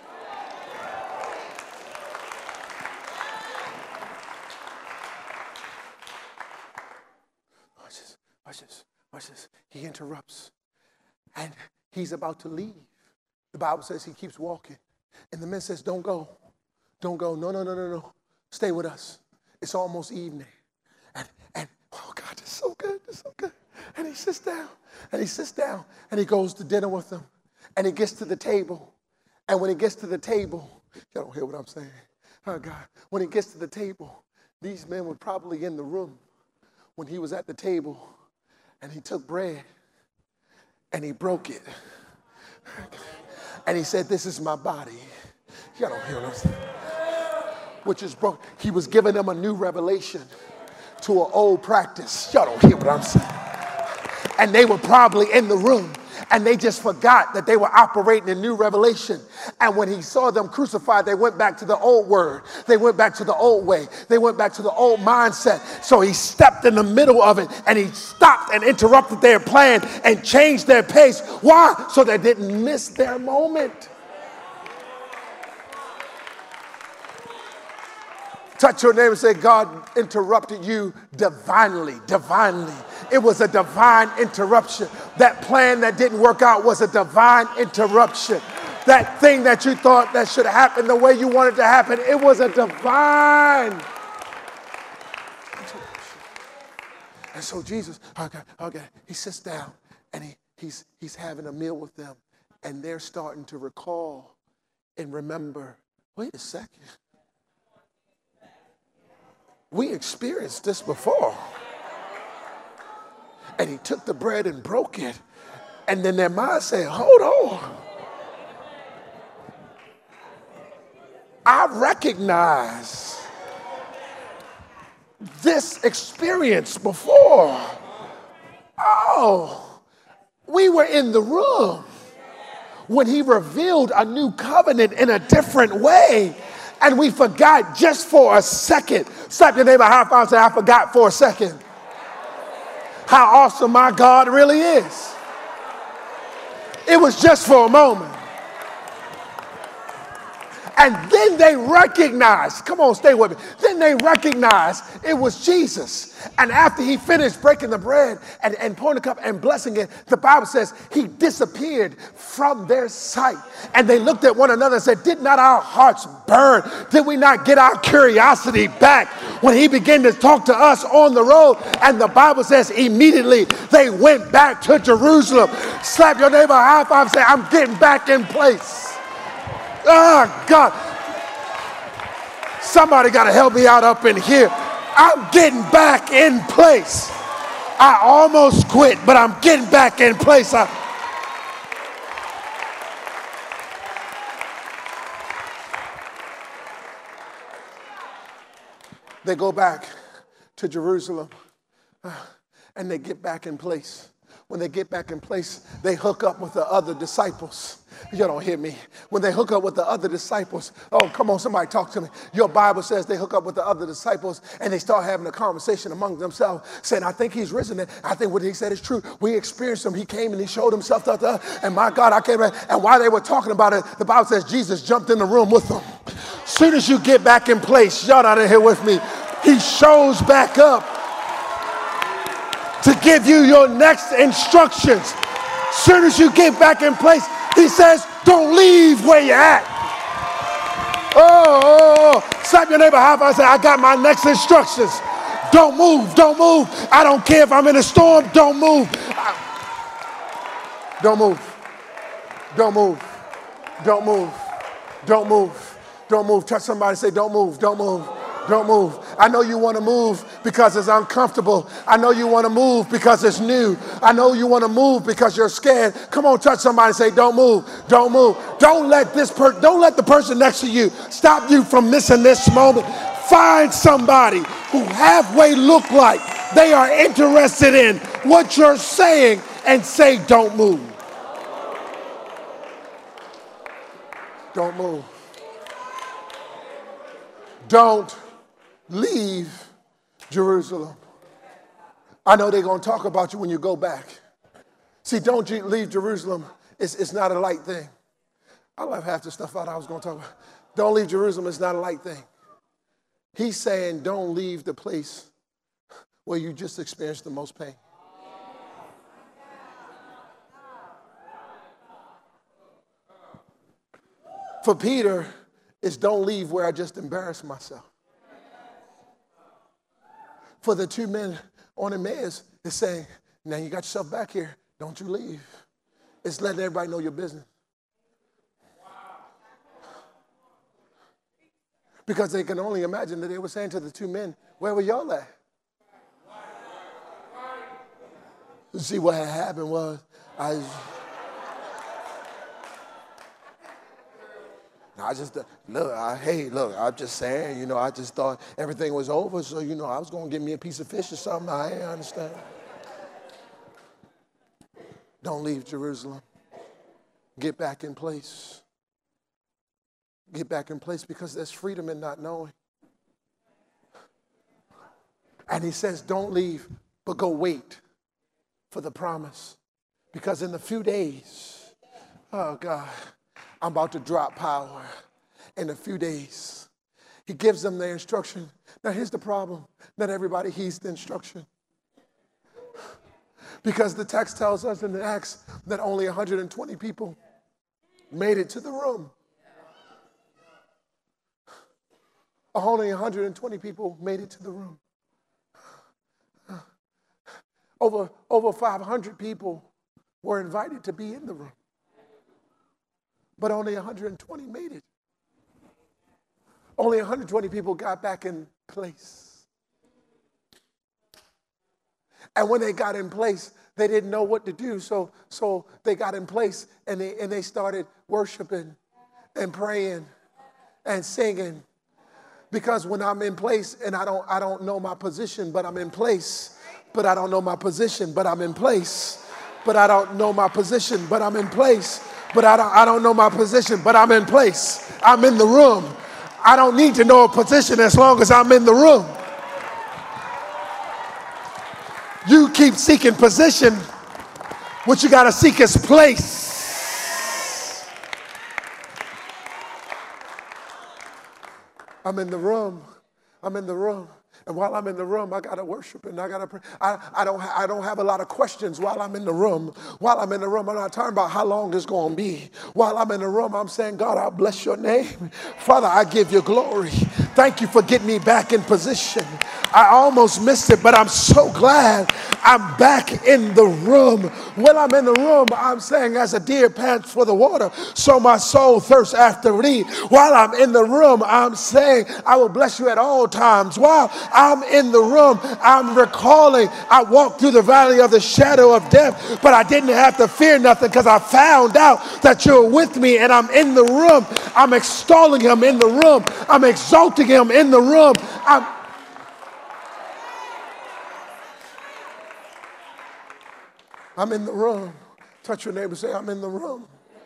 Watch this, watch this. He interrupts and he's about to leave. The Bible says he keeps walking. And the man says, don't go. Don't go. No, no, no, no, no. Stay with us. It's almost evening. And, and oh God, this is so good. This is so good. And he sits down and he sits down and he goes to dinner with them. And he gets to the table. And when he gets to the table, y'all don't hear what I'm saying. Oh God. When he gets to the table, these men were probably in the room when he was at the table. And he took bread and he broke it. And he said, this is my body. Y'all don't hear what I'm saying. Which is broke. He was giving them a new revelation to an old practice. Y'all don't hear what I'm saying. And they were probably in the room and they just forgot that they were operating in new revelation. And when he saw them crucified, they went back to the old word. They went back to the old way. They went back to the old mindset. So he stepped in the middle of it and he stopped and interrupted their plan and changed their pace. Why? So they didn't miss their moment. Touch your neighbor and say, God interrupted you divinely, divinely. It was a divine interruption. That plan that didn't work out was a divine interruption. That thing that you thought that should happen the way you wanted to happen, it was a divine interruption. And so Jesus, okay, okay, he sits down and he, he's, he's having a meal with them. And they're starting to recall and remember, wait a second. We experienced this before. And he took the bread and broke it. And then their mind said, hold on. I recognize this experience before. Oh, we were in the room when he revealed a new covenant in a different way. And we forgot just for a second. Slap your neighbor high five and say, I forgot for a second how awesome my God really is. It was just for a moment. And then they recognized, come on, stay with me. Then they recognized it was Jesus. And after he finished breaking the bread and, and pouring the cup and blessing it, the Bible says he disappeared from their sight. And they looked at one another and said, did not our hearts burn? Did we not get our curiosity back when he began to talk to us on the road? And the Bible says immediately they went back to Jerusalem. Slap your neighbor high five and say, I'm getting back in place. Oh, God. Somebody got to help me out up in here. I'm getting back in place. I almost quit, but I'm getting back in place. I... They go back to Jerusalem uh, and they get back in place. When they get back in place, they hook up with the other disciples. You don't hear me. When they hook up with the other disciples, oh, come on, somebody talk to me. Your Bible says they hook up with the other disciples and they start having a conversation among themselves, saying, I think he's risen. I think what he said is true. We experienced him. He came and he showed himself to us. And my God, I came back. And while they were talking about it, the Bible says Jesus jumped in the room with them. Soon as you get back in place, y'all not in here with me, he shows back up to give you your next instructions. Soon as you get back in place, he says, don't leave where you're at. Oh, oh, oh. Slap your neighbor high five and say, I got my next instructions. Don't move, don't move. I don't care if I'm in a storm, don't move. Don't move. Don't move. Don't move. Don't move. Don't move. Touch somebody and say, don't move, don't move. Don't move. I know you want to move because it's uncomfortable. I know you want to move because it's new. I know you want to move because you're scared. Come on, touch somebody and say, don't move. Don't move. Don't let this per- don't let the person next to you stop you from missing this moment. Find somebody who halfway look like they are interested in what you're saying and say, don't move. Don't move. Don't leave Jerusalem. I know they're going to talk about you when you go back. See, don't leave Jerusalem. It's, it's not a light thing. I left half the stuff out I was going to talk about. Don't leave Jerusalem. It's not a light thing. He's saying don't leave the place where you just experienced the most pain. For Peter, it's don't leave where I just embarrassed myself. For the two men on Emmaus, it's saying, now you got yourself back here. Don't you leave. It's letting everybody know your business. Because they can only imagine that they were saying to the two men, where were y'all at? See, what had happened was, I... I just, look, I, hey, look, I'm just saying, you know, I just thought everything was over, so, you know, I was going to get me a piece of fish or something. I ain't understand. Don't leave Jerusalem. Get back in place. Get back in place because there's freedom in not knowing. And he says, don't leave, but go wait for the promise. Because in a few days, oh, God, I'm about to drop power in a few days. He gives them their instruction. Now, here's the problem. Not everybody heeds the instruction. Because the text tells us in the Acts that only one hundred twenty people made it to the room. Only one hundred twenty people made it to the room. Over, over five hundred people were invited to be in the room. But only one hundred twenty made it. Only one hundred twenty people got back in place. And when they got in place, they didn't know what to do. So, so they got in place and they, and they started worshiping and praying and singing. Because when I'm in place and I don't, I don't know my position, but I'm in place. But I don't know my position, but I'm in place. But I don't know my position, but I'm in place. but I don't, I don't know my position, but I'm in place. I'm in the room. I don't need to know a position as long as I'm in the room. You keep seeking position. What you got to seek is place. I'm in the room. I'm in the room. And while I'm in the room, I got to worship and I got to pray. I, I, don't ha- I don't have a lot of questions while I'm in the room. While I'm in the room, I'm not talking about how long it's going to be. While I'm in the room, I'm saying, God, I bless your name. Father, I give you glory. Thank you for getting me back in position. I almost missed it, but I'm so glad I'm back in the room. When I'm in the room, I'm saying, as a deer pants for the water, so my soul thirsts after thee. While I'm in the room, I'm saying, I will bless you at all times. While I'm in the room, I'm recalling I walked through the valley of the shadow of death, but I didn't have to fear nothing because I found out that you're with me and I'm in the room. I'm extolling him in the room. I'm exalting him in the room. I'm I'm in the room. Touch your neighbor, say, I'm in the room.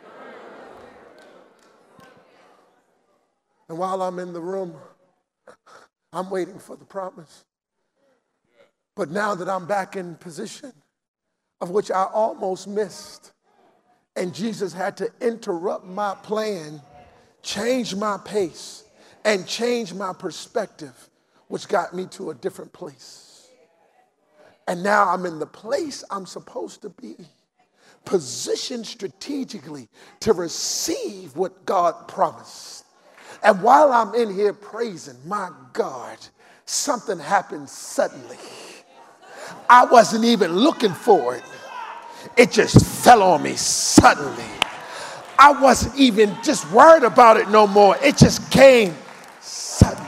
And while I'm in the room, I'm waiting for the promise. But now that I'm back in position, of which I almost missed, and Jesus had to interrupt my plan, change my pace, and change my perspective, which got me to a different place. And now I'm in the place I'm supposed to be, positioned strategically to receive what God promised. And while I'm in here praising, my God, something happened suddenly. I wasn't even looking for it. It just fell on me suddenly. I wasn't even just worried about it no more. It just came suddenly.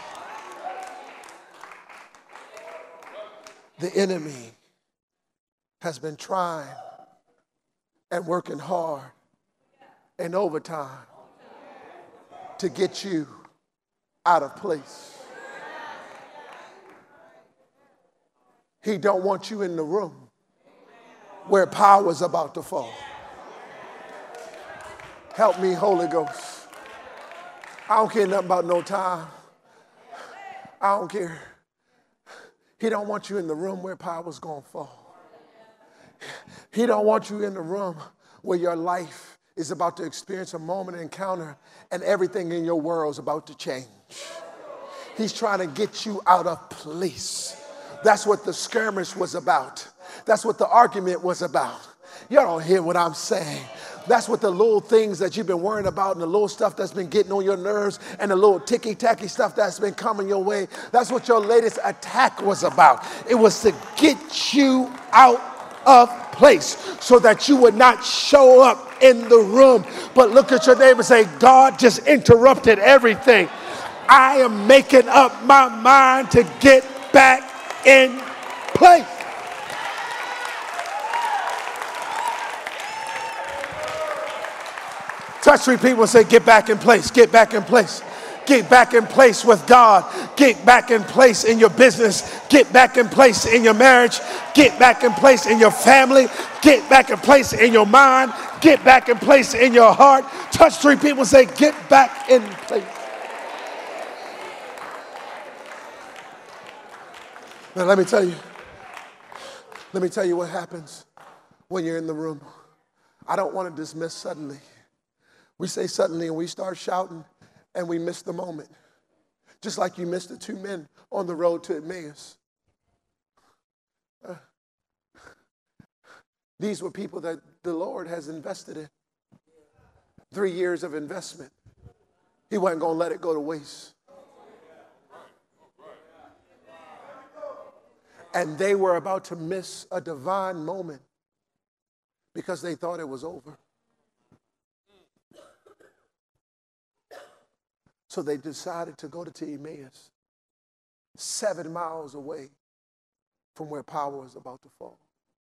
The enemy has been trying and working hard and overtime to get you out of place. He don't want you in the room where power is about to fall. Help me, Holy Ghost. I don't care nothing about no time. I don't care. He don't want you in the room where power's going to fall. He don't want you in the room where your life is about to experience a moment encounter and everything in your world is about to change. He's trying to get you out of place. That's what the skirmish was about. That's what the argument was about. Y'all don't hear what I'm saying. That's what the little things that you've been worrying about and the little stuff that's been getting on your nerves and the little ticky-tacky stuff that's been coming your way. That's what your latest attack was about. It was to get you out of place so that you would not show up in the room. But look at your neighbor and say, God just interrupted everything. I am making up my mind to get back in place. Touch three people and say, get back in place, get back in place. Get back in place with God. Get back in place in your business. Get back in place in your marriage. Get back in place in your family. Get back in place in your mind. Get back in place in your heart. Touch three people and say, get back in place. Now let me tell you, let me tell you what happens when you're in the room. I don't want to dismiss suddenly. We say suddenly and we start shouting and we miss the moment. Just like you missed the two men on the road to Emmaus. Uh, these were people that the Lord has invested in. Three years of investment. He wasn't going to let it go to waste. And they were about to miss a divine moment because they thought it was over. So they decided to go to Emmaus, seven miles away from where power was about to fall.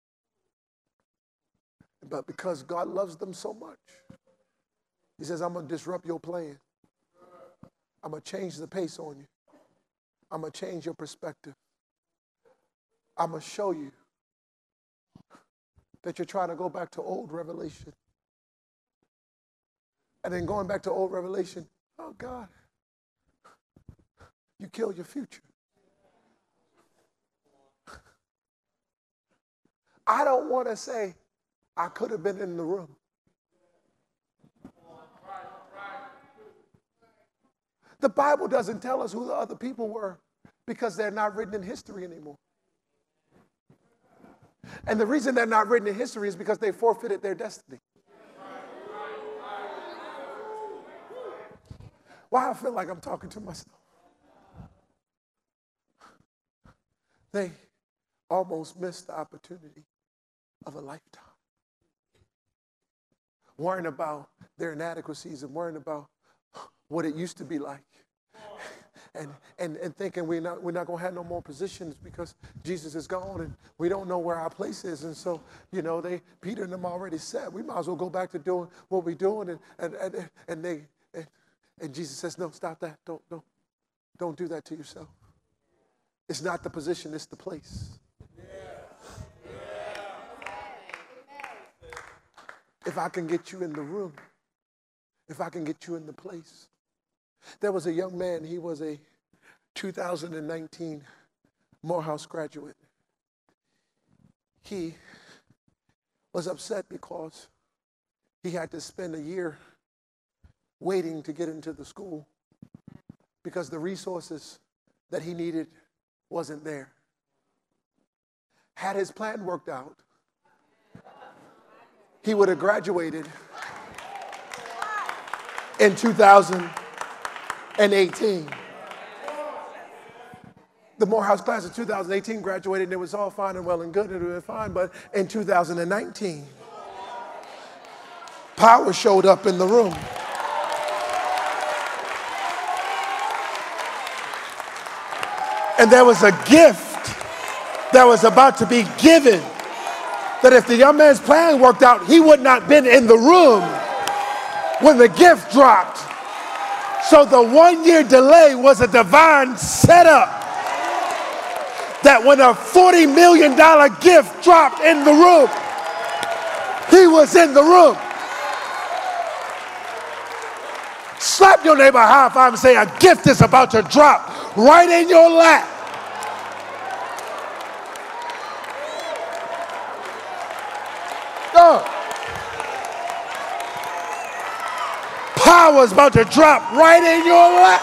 But because God loves them so much, he says, I'm going to disrupt your plan. I'm going to change the pace on you. I'm going to change your perspective. I'm going to show you that you're trying to go back to old revelation. And then going back to old Revelation, oh God, you kill your future. I don't want to say I could have been in the room. The Bible doesn't tell us who the other people were because they're not written in history anymore. And the reason they're not written in history is because they forfeited their destiny. Why I feel like I'm talking to myself. They almost missed the opportunity of a lifetime. Worrying about their inadequacies and worrying about what it used to be like. And, and, and thinking we're not, we're not going to have no more positions because Jesus is gone and we don't know where our place is. And so, you know, they Peter and them already said, we might as well go back to doing what we're doing. And, and, and, and, they, and, and Jesus says, no, stop that. Don't, don't, don't do that to yourself. It's not the position, it's the place. If I can get you in the room, if I can get you in the place. There was a young man, he was a two thousand nineteen Morehouse graduate. He was upset because he had to spend a year waiting to get into the school because the resources that he needed wasn't there. Had his plan worked out, he would have graduated in two thousand eighteen. The Morehouse class of two thousand eighteen graduated and it was all fine and well and good and it was fine, but in two thousand nineteen, power showed up in the room. And there was a gift that was about to be given that if the young man's plan worked out, he would not have been in the room when the gift dropped. So the one-year delay was a divine setup that when a forty million dollars gift dropped in the room, he was in the room. Slap your neighbor high five and say, a gift is about to drop right in your lap. Oh. Power is about to drop right in your lap.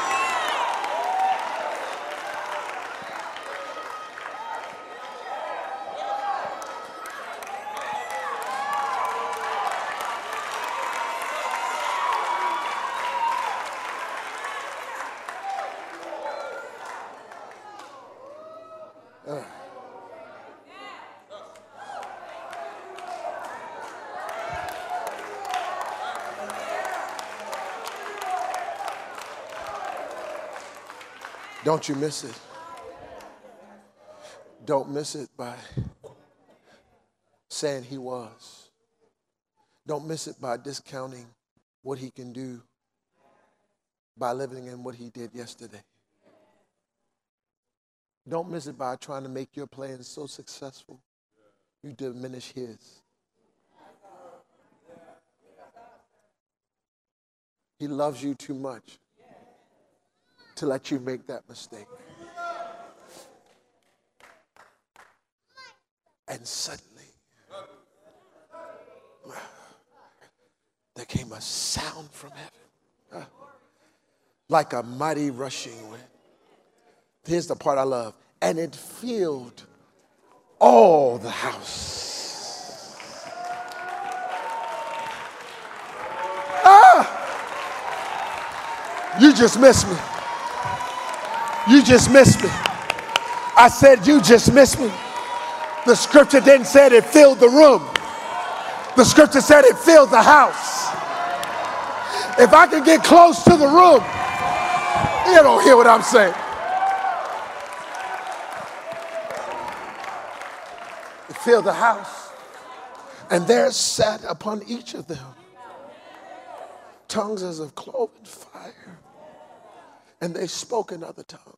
Uh. Don't you miss it. Don't miss it by saying he was. Don't miss it by discounting what he can do by living in what he did yesterday. Don't miss it by trying to make your plan so successful you diminish his. He loves you too much to let you make that mistake. And suddenly, there came a sound from heaven, uh, like a mighty rushing wind. Here's the part I love. And it filled all the house. Ah! You just missed me. You just missed me. I said you just missed me. The scripture didn't say it filled the room. The scripture said it filled the house. If I can get close to the room, you don't hear what I'm saying. It filled the house. And there sat upon each of them tongues as of cloven fire. And they spoke in other tongues.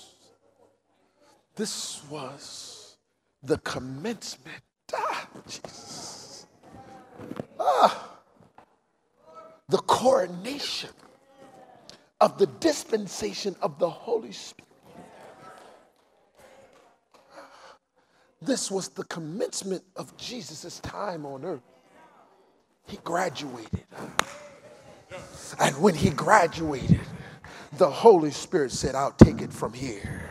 This was the commencement. Ah, Jesus. Ah, the coronation of the dispensation of the Holy Spirit. This was the commencement of Jesus' time on earth. He graduated. And when he graduated, the Holy Spirit said, I'll take it from here.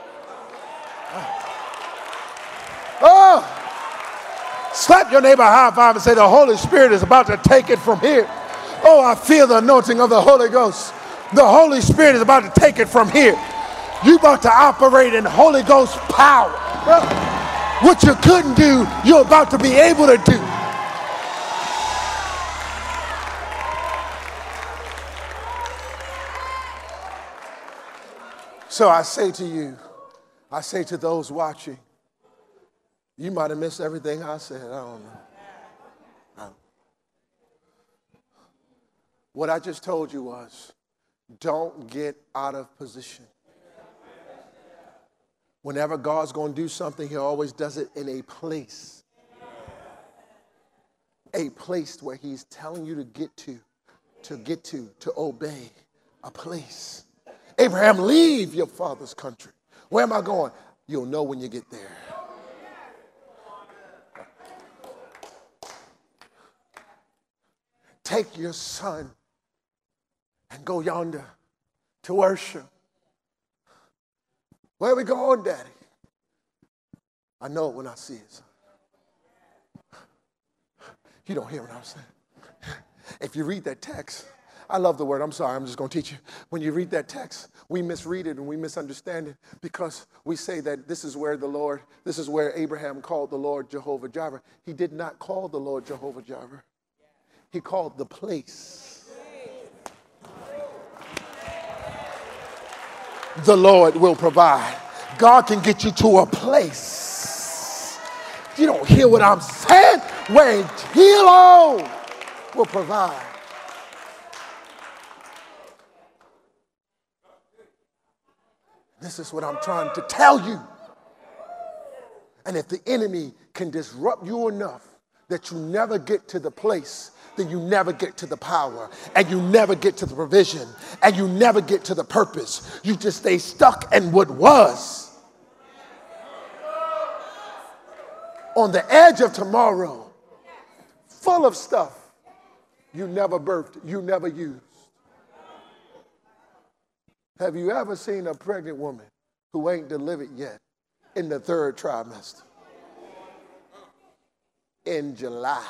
Oh! Slap your neighbor high five and say, the Holy Spirit is about to take it from here. Oh, I feel the anointing of the Holy Ghost. The Holy Spirit is about to take it from here. You're about to operate in Holy Ghost power. What you couldn't do, you're about to be able to do. So I say to you, I say to those watching, you might have missed everything I said. I don't know. I, what I just told you was, don't get out of position. Whenever God's going to do something, he always does it in a place. A place where he's telling you to get to, to get to, to obey. A place. Abraham, leave your father's country. Where am I going? You'll know when you get there. Take your son and go yonder to worship. Where are we going, Daddy? I know it when I see it, son. You don't hear what I'm saying. If you read that text, I love the word. I'm sorry, I'm just going to teach you. When you read that text, we misread it and we misunderstand it because we say that this is where the Lord, this is where Abraham called the Lord Jehovah Jireh. He did not call the Lord Jehovah Jireh. He called the place. The Lord will provide. God can get you to a place. You don't hear what I'm saying? Where he alone will provide. This is what I'm trying to tell you. And if the enemy can disrupt you enough that you never get to the place, then you never get to the power, and you never get to the provision, and you never get to the purpose. You just stay stuck in what was. On the edge of tomorrow, full of stuff you never birthed, you never used. Have you ever seen a pregnant woman who ain't delivered yet in the third trimester? In July.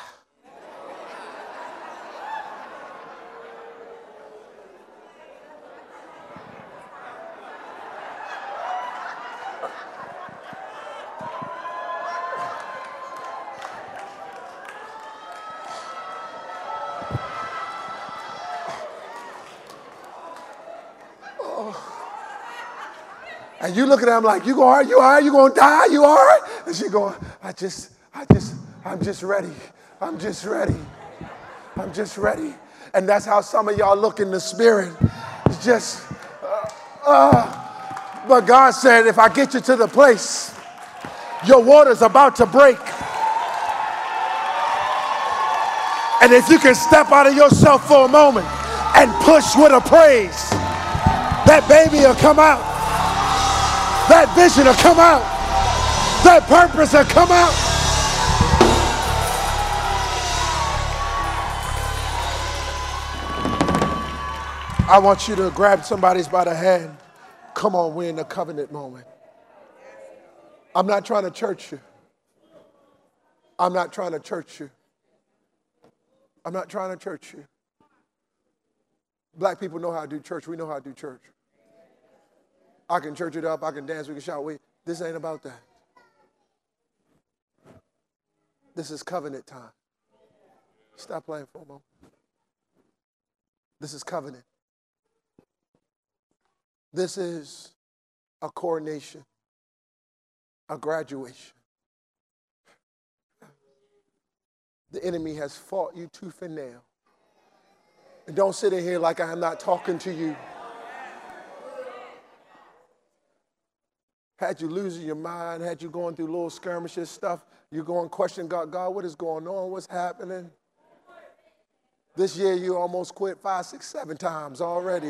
And you looking at him like, you going, you all right? You going to die? You all right? And she going, I just, I just, I'm just ready. I'm just ready. I'm just ready. And that's how some of y'all look in the spirit. It's just, uh, uh. But God said, if I get you to the place, your water's about to break. And if you can step out of yourself for a moment and push with a praise, that baby will come out. That vision will come out. That purpose will come out. I want you to grab somebody's by the hand. Come on, we're in the covenant moment. I'm not trying to church you. I'm not trying to church you. I'm not trying to church you. Black people know how to do church. We know how to do church. I can church it up. I can dance. We can shout. Wait, this ain't about that. This is covenant time. Stop playing for a moment. This is covenant. This is a coronation, a graduation. The enemy has fought you tooth and nail. And don't sit in here like I am not talking to you. Had you losing your mind, had you going through little skirmishes, stuff, you're going to question God, God, what is going on? What's happening? This year you almost quit five, six, seven times already.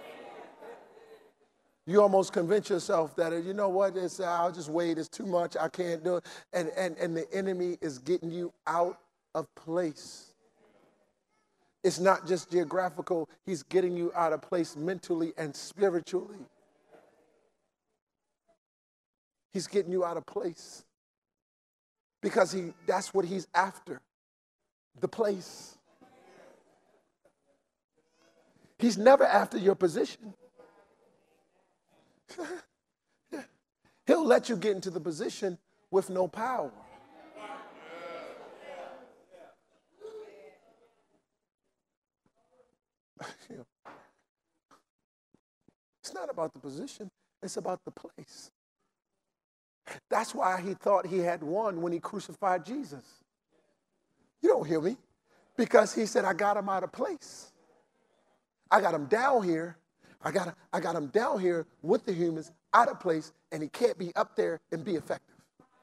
You almost convince yourself that, you know what, it's, I'll just wait, it's too much, I can't do it. And, and, and the enemy is getting you out of place. It's not just geographical, he's getting you out of place mentally and spiritually. He's getting you out of place because he, that's what he's after, the place. He's never after your position. He'll let you get into the position with no power. It's not about the position, it's about the place. That's why he thought he had won when he crucified Jesus. You don't hear me? Because he said, I got him out of place. I got him down here. I got, I got him down here with the humans, out of place, and he can't be up there and be effective.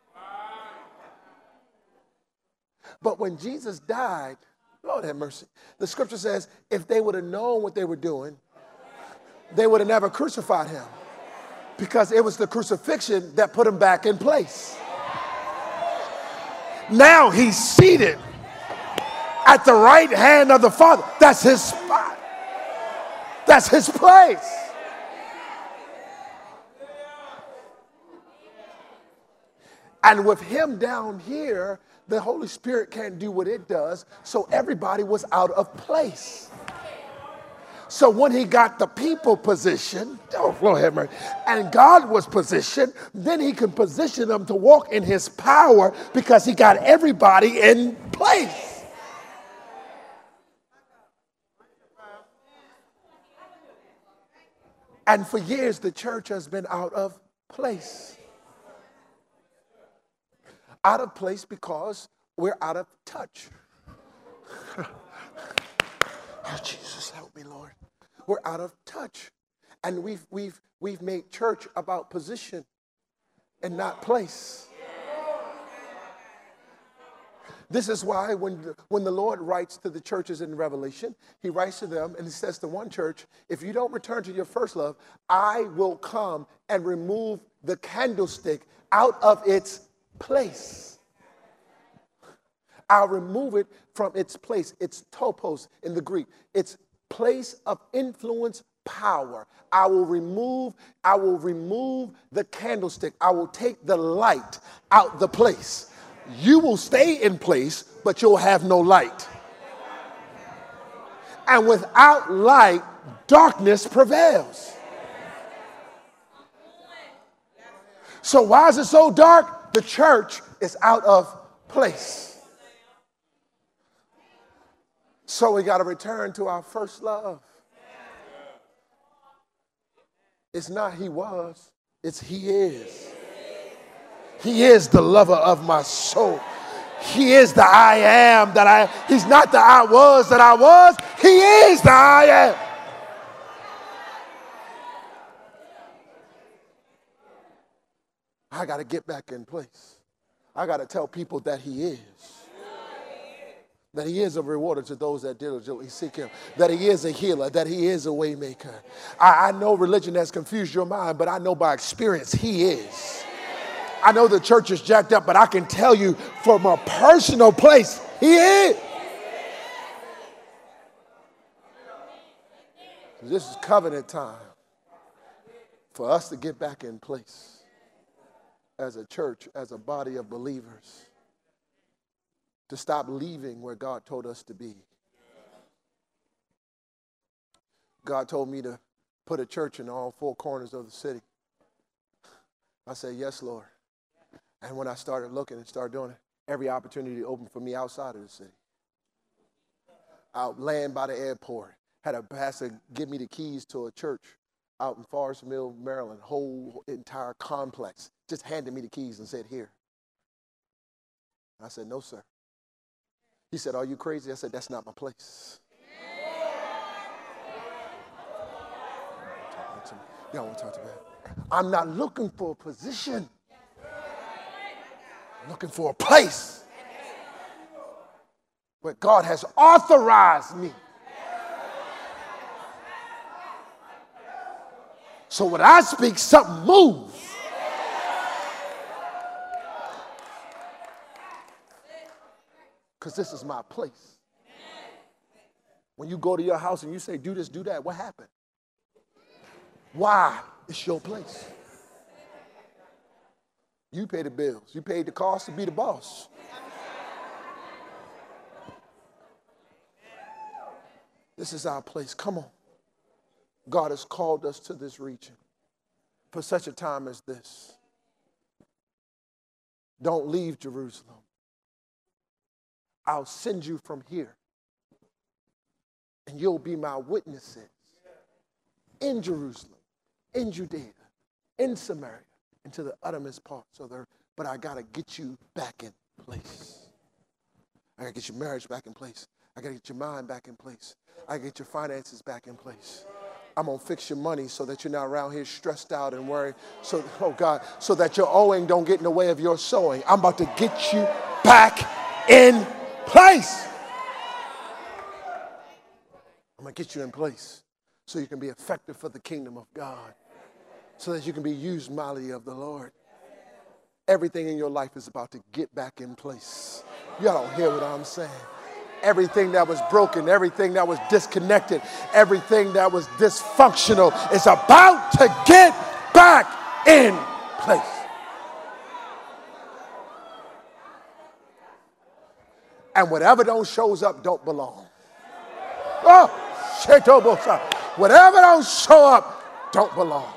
But when Jesus died, Lord have mercy, the scripture says if they would have known what they were doing, they would have never crucified him. Because it was the crucifixion that put him back in place. Now he's seated at the right hand of the Father. That's his spot. That's his place. And with him down here, the Holy Spirit can't do what it does, so everybody was out of place. So when he got the people positioned, oh, Lord have mercy, and God was positioned, then he can position them to walk in his power because he got everybody in place. And for years, the church has been out of place. Out of place because we're out of touch. Oh, Jesus, help me, Lord. We're out of touch. And we've, we've, we've made church about position and not place. This is why when, when the Lord writes to the churches in Revelation, he writes to them and he says to one church, if you don't return to your first love, I will come and remove the candlestick out of its place. I'll remove it from its place. It's topos in the Greek. It's place of influence, power. I will remove, I will remove the candlestick. I will take the light out the place. You will stay in place, but you'll have no light. And without light, darkness prevails. So why is it so dark? The church is out of place. So we got to return to our first love. It's not he was, it's he is. He is the lover of my soul. He is the I am that I, he's not the I was that I was. He is the I am. I got to get back in place. I got to tell people that he is. That he is a rewarder to those that diligently seek him. That he is a healer. That he is a way maker. I, I know religion has confused your mind, but I know by experience he is. I know the church is jacked up, but I can tell you from a personal place, he is. This is covenant time for us to get back in place as a church, as a body of believers. To stop leaving where God told us to be. God told me to put a church in all four corners of the city. I said, yes, Lord. And when I started looking and started doing it, every opportunity opened for me outside of the city. Out laying by the airport, had a pastor give me the keys to a church out in Forest Mill, Maryland, whole entire complex, just handed me the keys and said, here. I said, no, sir. He said, are you crazy? I said, that's not my place. Y'all want to talk to me? I'm not looking for a position. I'm looking for a place. But God has authorized me. So when I speak, something moves. Because this is my place. When you go to your house and you say, do this, do that, what happened? Why? It's your place. You pay the bills. You paid the cost to be the boss. This is our place. Come on. God has called us to this region for such a time as this. Don't leave Jerusalem. I'll send you from here, and you'll be my witnesses in Jerusalem, in Judea, in Samaria, and to the uttermost parts of the earth. But I got to get you back in place. I got to get your marriage back in place. I got to get your mind back in place. I got to get your finances back in place. I'm going to fix your money so that you're not around here stressed out and worried. So, oh God, so that your owing don't get in the way of your sowing. I'm about to get you back in place. I'm going to get you in place so you can be effective for the kingdom of God, so that you can be used mightily of the Lord. Everything in your life is about to get back in place. Y'all don't hear what I'm saying. Everything that was broken, everything that was disconnected, everything that was dysfunctional is about to get back in place. And whatever don't shows up don't belong. Oh, whatever don't show up don't belong.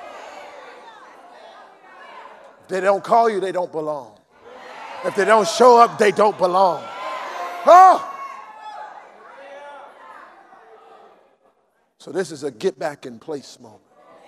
If they don't call you, they don't belong. If they don't show up, they don't belong. Oh! So this is a get back in place moment.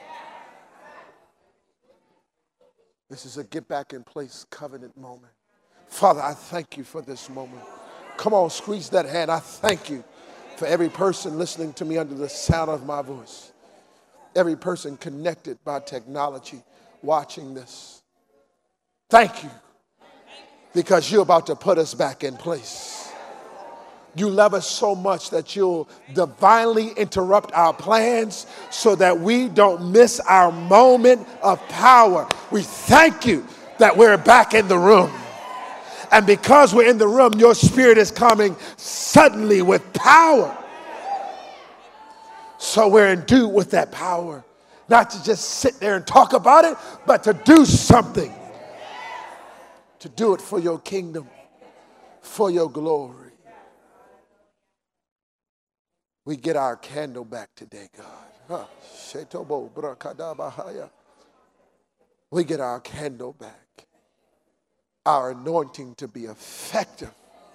This is a get back in place covenant moment. Father, I thank you for this moment. Come on, squeeze that hand. I thank you for every person listening to me under the sound of my voice. Every person connected by technology watching this. Thank you, because you're about to put us back in place. You love us so much that you'll divinely interrupt our plans so that we don't miss our moment of power. We thank you that we're back in the room. And because we're in the room, your spirit is coming suddenly with power. So we're endued with that power. Not to just sit there and talk about it, but to do something. To do it for your kingdom, for your glory. We get our candle back today, God. We get our candle back. Our anointing to be effective.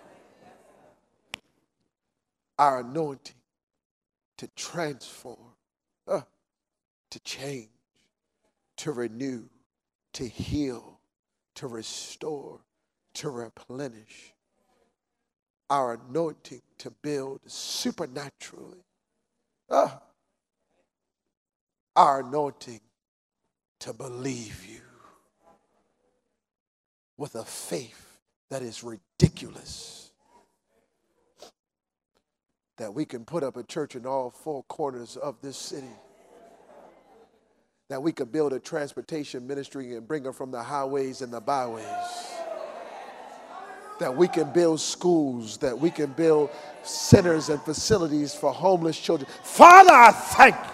Our anointing to transform, uh, to change, to renew, to heal, to restore, to replenish. Our anointing to build supernaturally. Uh, our anointing to believe you with a faith that is ridiculous. That we can put up a church in all four corners of this city. That we could build a transportation ministry and bring them from the highways and the byways. That we can build schools, that we can build centers and facilities for homeless children. Father, I thank you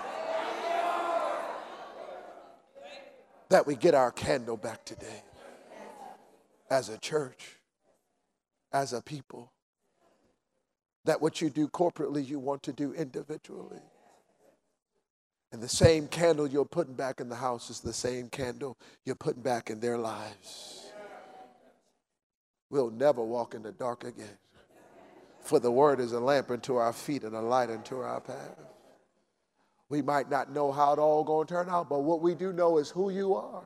that we get our candle back today as a church, as a people. That what you do corporately, you want to do individually. And the same candle you're putting back in the house is the same candle you're putting back in their lives. We'll never walk in the dark again. For the word is a lamp unto our feet and a light unto our path. We might not know how it all going to turn out, but what we do know is who you are.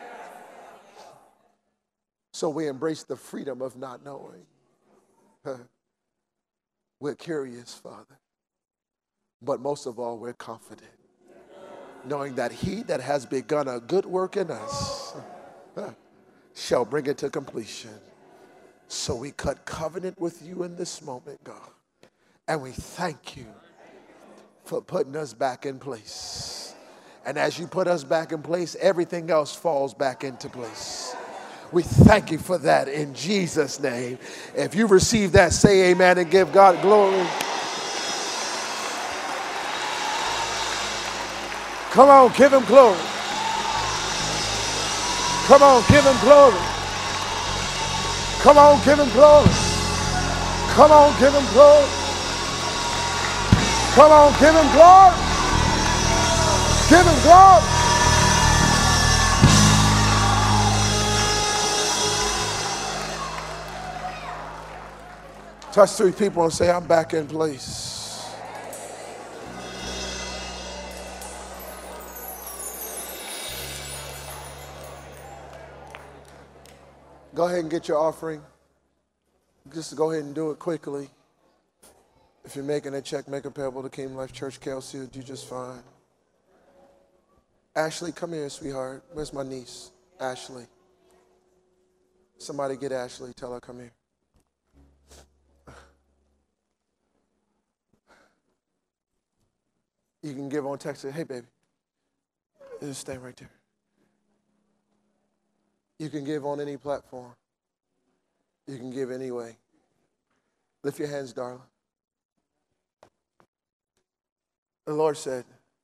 So we embrace the freedom of not knowing. We're curious, Father. But most of all, we're confident. Knowing that he that has begun a good work in us shall bring it to completion. So we cut covenant with you in this moment, God. And we thank you for putting us back in place. And as you put us back in place, everything else falls back into place. We thank you for that in Jesus' name. If you receive that, say amen and give God glory. Come on, give him glory. Come on, give him glory. Come on, give him glory. Come on, give him glory. Come on, give him glory. Give him glory. Touch three people and say, I'm back in place. Go ahead and get your offering. Just go ahead and do it quickly. If you're making a check, make a payable to Kingdom Life Church, Kelsey, will do just fine. Ashley, come here, sweetheart. Where's my niece? Ashley. Somebody get Ashley. Tell her come here. You can give on text. Hey, baby. Just stay right there. You can give on any platform. You can give anyway. Lift your hands, darling. The Lord said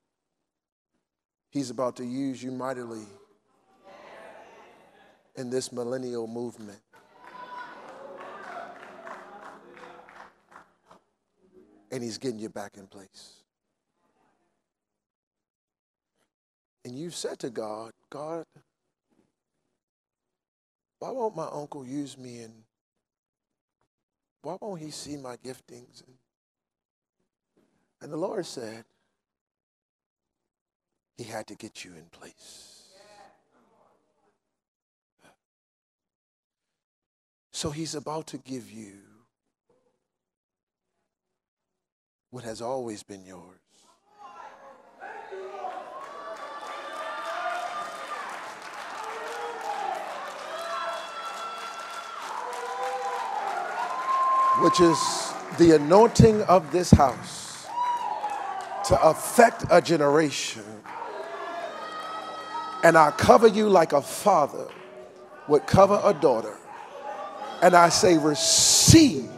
he's about to use you mightily in this millennial movement. And he's getting you back in place. And you said to God, God, why won't my uncle use me, and why won't he see my giftings? And, and the Lord said he had to get you in place. So he's about to give you what has always been yours. Which is the anointing of this house to affect a generation. And I cover you like a father would cover a daughter. And I say, receive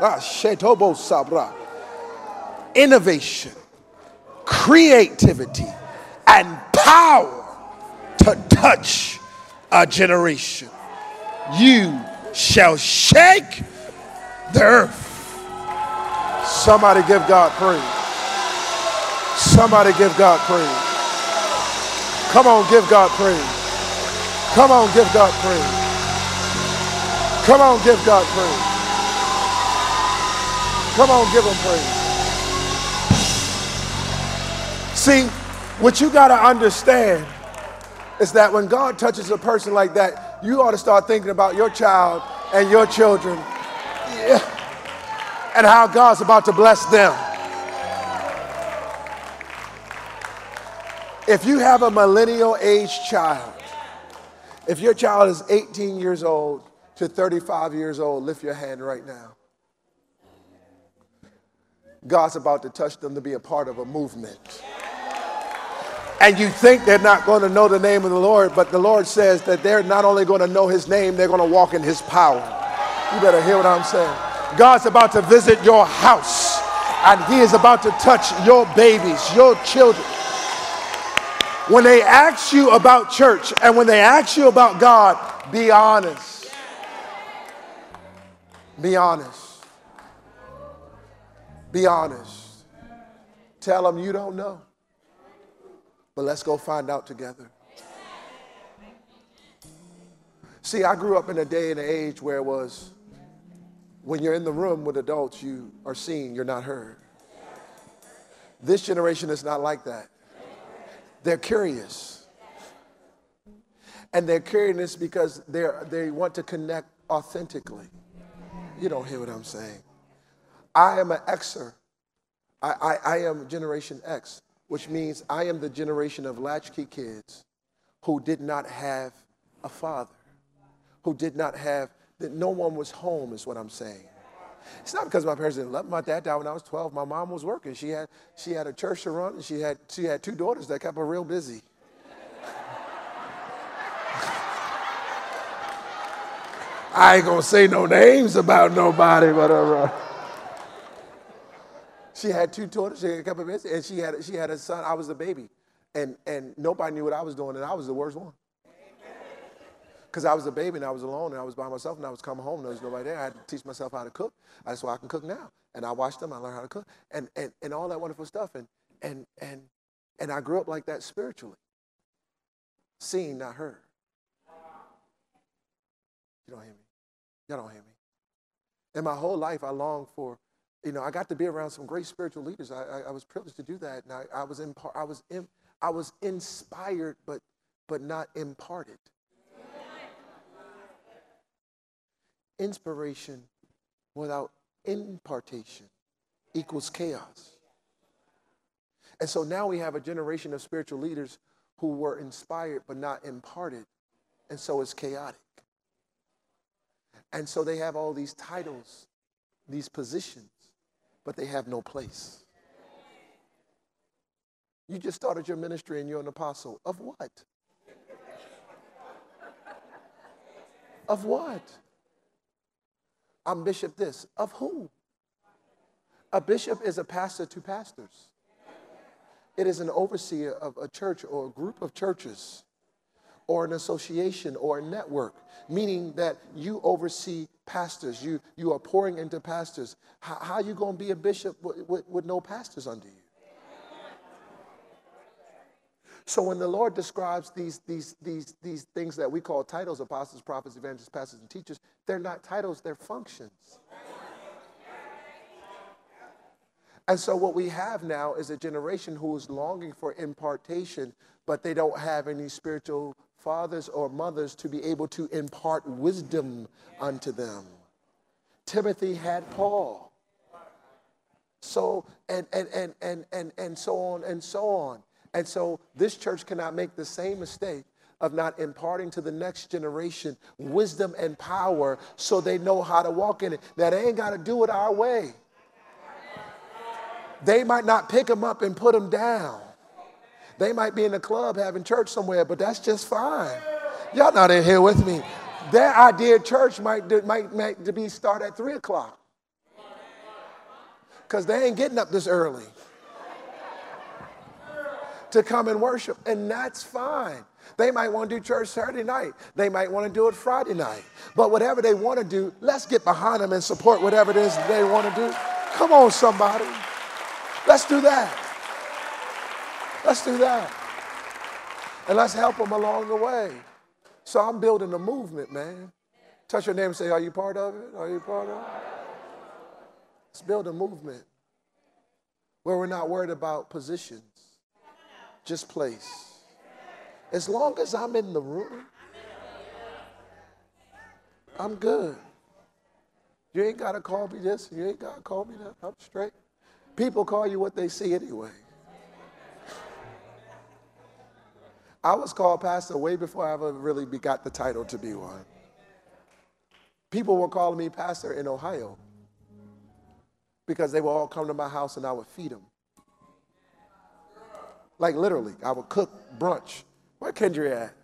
innovation, creativity, and power to touch a generation. You shall shake the earth. Somebody give God praise. Somebody give God praise. Come on, give God praise. Come on, give God praise. Come on, give God praise. Come on, give him praise. See, what you got to understand is that when God touches a person like that, you ought to start thinking about your child and your children. Yeah. And how God's about to bless them. If you have a millennial age child, if your child is eighteen years old to thirty-five years old, lift your hand right now. God's about to touch them to be a part of a movement. And you think they're not going to know the name of the Lord, but the Lord says that they're not only going to know his name, they're going to walk in his power. You better hear what I'm saying. God's about to visit your house, and he is about to touch your babies, your children. When they ask you about church and when they ask you about God, be honest. Be honest. Be honest. Tell them you don't know. But let's go find out together. See, I grew up in a day and an age where it was, when you're in the room with adults, you are seen, you're not heard. This generation is not like that. They're curious. And they're curious because they're, they want to connect authentically. You don't hear what I'm saying. I am an Xer. I, I, I am Generation X, which means I am the generation of latchkey kids who did not have a father, who did not have that no one was home is what I'm saying. It's not because my parents didn't love me. My dad died when I was twelve. My mom was working. She had, she had a church to run, and she had, she had two daughters that kept her real busy. I ain't going to say no names about nobody, but uh, she had two daughters. She kept her busy, and she had, she had a son. I was the baby, and, and nobody knew what I was doing, and I was the worst one. Because I was a baby and I was alone and I was by myself and I was coming home and there was nobody there. I had to teach myself how to cook. That's why I can cook now. And I watched them, I learned how to cook and, and, and all that wonderful stuff. And, and, and, and I grew up like that spiritually. Seeing, not heard. You don't hear me. Y'all don't hear me. And my whole life I longed for, you know, I got to be around some great spiritual leaders. I, I, I was privileged to do that. And I, I was in, I was in, I was inspired but but not imparted. Inspiration without impartation equals chaos. And so now we have a generation of spiritual leaders who were inspired but not imparted, and so it's chaotic. And so they have all these titles, these positions, but they have no place. You just started your ministry and you're an apostle. Of what? Of what? I'm bishop this. Of who? A bishop is a pastor to pastors. It is an overseer of a church or a group of churches or an association or a network, meaning that you oversee pastors. You, you are pouring into pastors. How, how are you going to be a bishop with, with, with no pastors under you? So when the Lord describes these, these, these, these things that we call titles, apostles, prophets, evangelists, pastors, and teachers, they're not titles, they're functions. And so what we have now is a generation who is longing for impartation, but they don't have any spiritual fathers or mothers to be able to impart wisdom unto them. Timothy had Paul. So, and, and, and, and, and, and so on and so on. And so this church cannot make the same mistake of not imparting to the next generation wisdom and power so they know how to walk in it. Now, they ain't got to do it our way. They might not pick them up and put them down. They might be in the club having church somewhere, but that's just fine. Y'all not in here with me. Their idea of church might, might, might be start at three o'clock because they ain't getting up this early to come and worship, and that's fine. They might want to do church Saturday night. They might want to do it Friday night. But whatever they want to do, let's get behind them and support whatever it is they want to do. Come on, somebody. Let's do that. Let's do that. And let's help them along the way. So I'm building a movement, man. Touch your name and say, are you part of it? Are you part of it? Let's build a movement where we're not worried about positions. Just place. As long as I'm in the room, I'm good. You ain't got to call me this. You ain't got to call me that. I'm straight. People call you what they see anyway. I was called pastor way before I ever really got the title to be one. People were calling me pastor in Ohio because they would all come to my house and I would feed them. Like literally, I would cook brunch. Where Kendra at?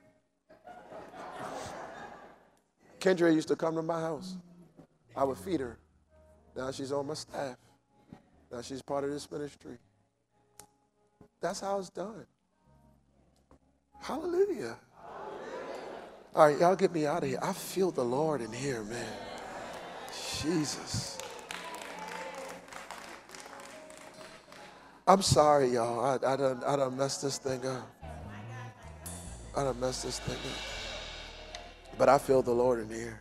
Kendra used to come to my house. I would feed her. Now she's on my staff. Now she's part of this ministry. That's how it's done. Hallelujah. Hallelujah. All right, y'all get me out of here. I feel the Lord in here, man. Jesus. I'm sorry, y'all. I, I done I done messed this thing up. I done messed this thing up. But I feel the Lord in here.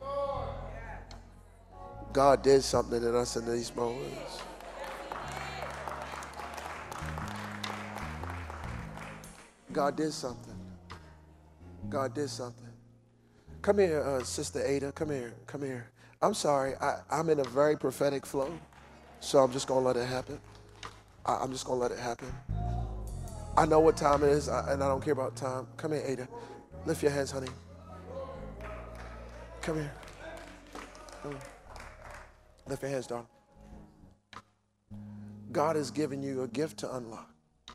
God did something in us in these moments. God did something. God did something. Come here, uh, Sister Ada. Come here. Come here. I'm sorry. I, I'm in a very prophetic flow, so I'm just going to let it happen. I, I'm just going to let it happen. I know what time it is, I, and I don't care about time. Come here, Ada. Lift your hands, honey. Come here. Come here. Lift your hands, darling. God has given you a gift to unlock.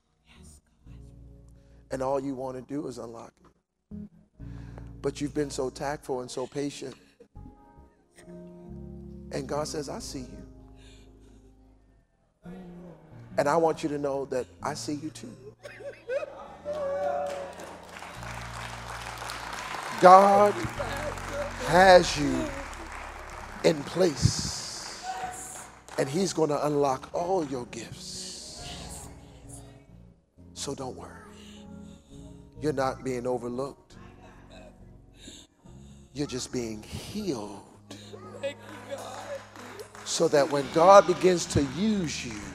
And all you want to do is unlock it. But you've been so tactful and so patient. And God says, I see you. And I want you to know that I see you too. God has you in place. And he's going to unlock all your gifts. So don't worry. You're not being overlooked. You're just being healed. So that when God begins to use you,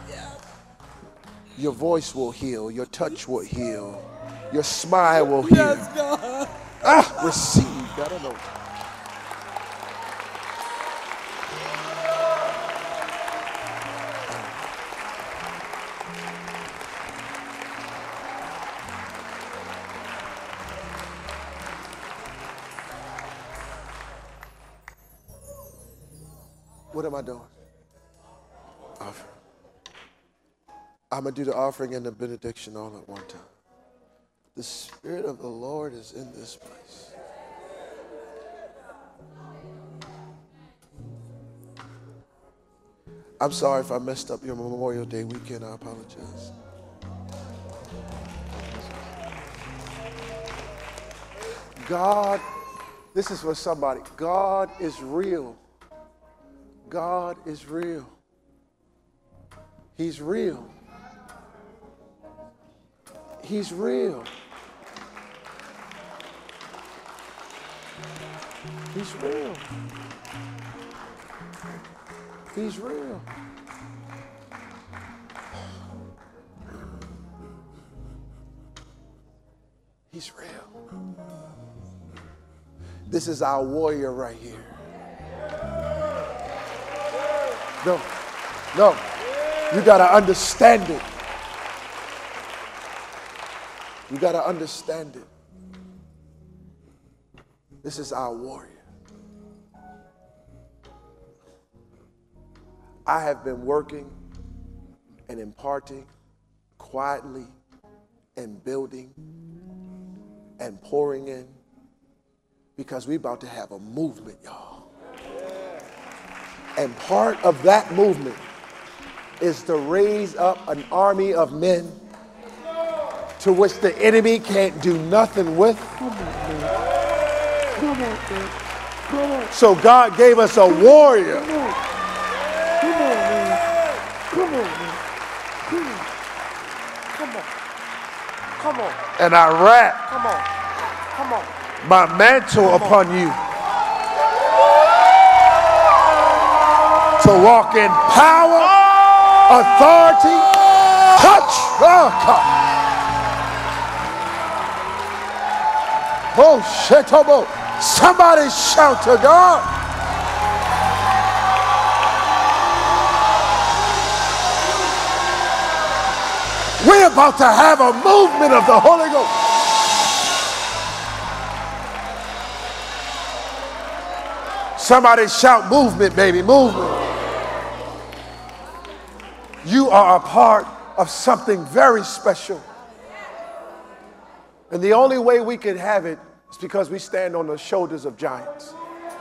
your voice will heal, your touch will heal, your smile will heal. Yes, God. Ah, receive. I don't know. What am I doing? Offering. I'm going to do the offering and the benediction all at one time. The Spirit of the Lord is in this place. I'm sorry if I messed up your Memorial Day weekend. I apologize. God, this is for somebody. God is real. God is real. He's real. He's real. He's real. He's real. He's real. This is our warrior right here. No, no. You got to understand it. You got to understand it. This is our warrior. I have been working and imparting quietly and building and pouring in because we're about to have a movement, y'all. And part of that movement is to raise up an army of men to which the enemy can't do nothing with. Come on, man. Come on, man. Come on. So God gave us a warrior. Come on. Come on, man. Come on, man. Come on. Come on. Come on. And I wrap Come on. Come on. my mantle Come upon on. you to walk in power, authority, touch. Oh, God. Oh, shetobo. Somebody shout to God. We're about to have a movement of the Holy Ghost. Somebody shout movement, baby, movement. You are a part of something very special. And the only way we can have it is because we stand on the shoulders of giants.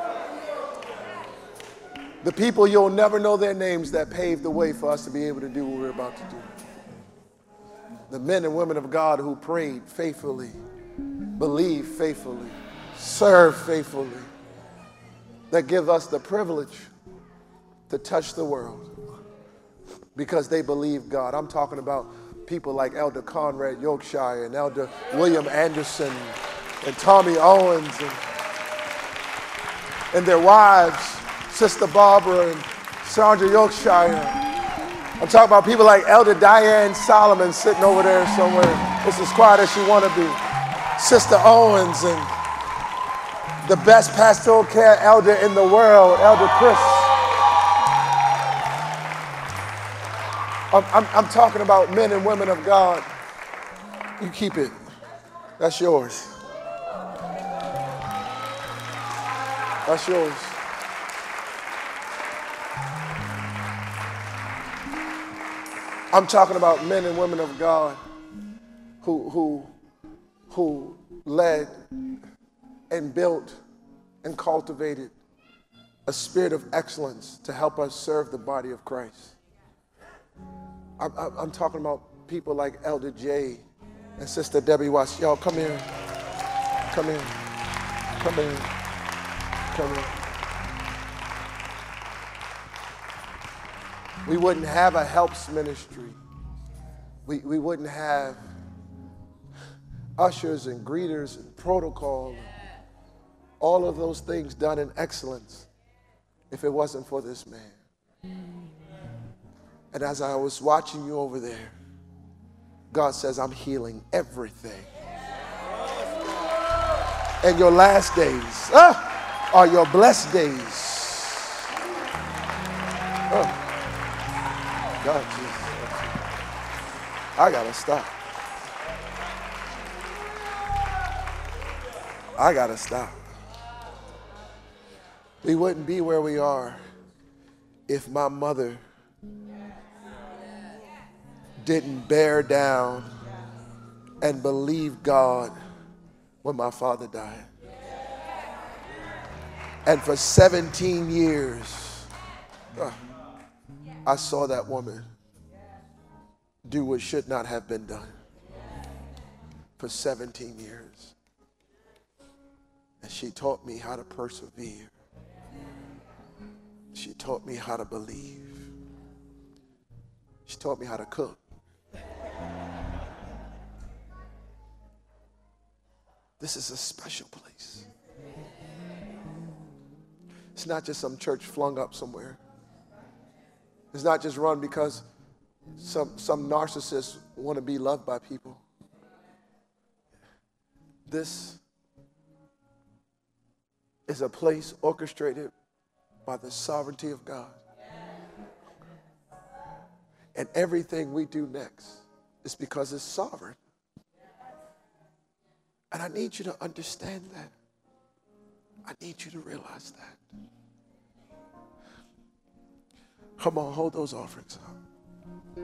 The people you'll never know their names that paved the way for us to be able to do what we're about to do. The men and women of God who prayed faithfully, believed faithfully, served faithfully, that give us the privilege to touch the world because they believe God. I'm talking about people like Elder Conrad Yorkshire and Elder William Anderson and Tommy Owens and, and their wives, Sister Barbara and Sandra Yorkshire. I'm talking about people like Elder Diane Solomon sitting over there somewhere. It's as quiet as she want to be. Sister Owens and the best pastoral care elder in the world, Elder Chris. I'm, I'm, I'm talking about men and women of God. You keep it. That's yours. That's yours. I'm talking about men and women of God who, who, who led and built and cultivated a spirit of excellence to help us serve the body of Christ. I'm, I'm talking about people like Elder Jay and Sister Debbie Watts. Y'all come here. Come in. Come in. Come in. We wouldn't have a helps ministry. We, we wouldn't have ushers and greeters and protocol, all of those things done in excellence if it wasn't for this man. And as I was watching you over there, God says, I'm healing everything. And your last days ah, are your blessed days. Oh. God, Jesus. I gotta stop. I gotta stop. We wouldn't be where we are if my mother didn't bear down and believe God when my father died. And for seventeen years, uh, I saw that woman do what should not have been done for seventeen years. And she taught me how to persevere. She taught me how to believe. She taught me how to cook. This is a special place. It's not just some church flung up somewhere. It's not just run because some, some narcissists want to be loved by people. This is a place orchestrated by the sovereignty of God. And everything we do next is because it's sovereign. And I need you to understand that. I need you to realize that. Come on, hold those offerings up.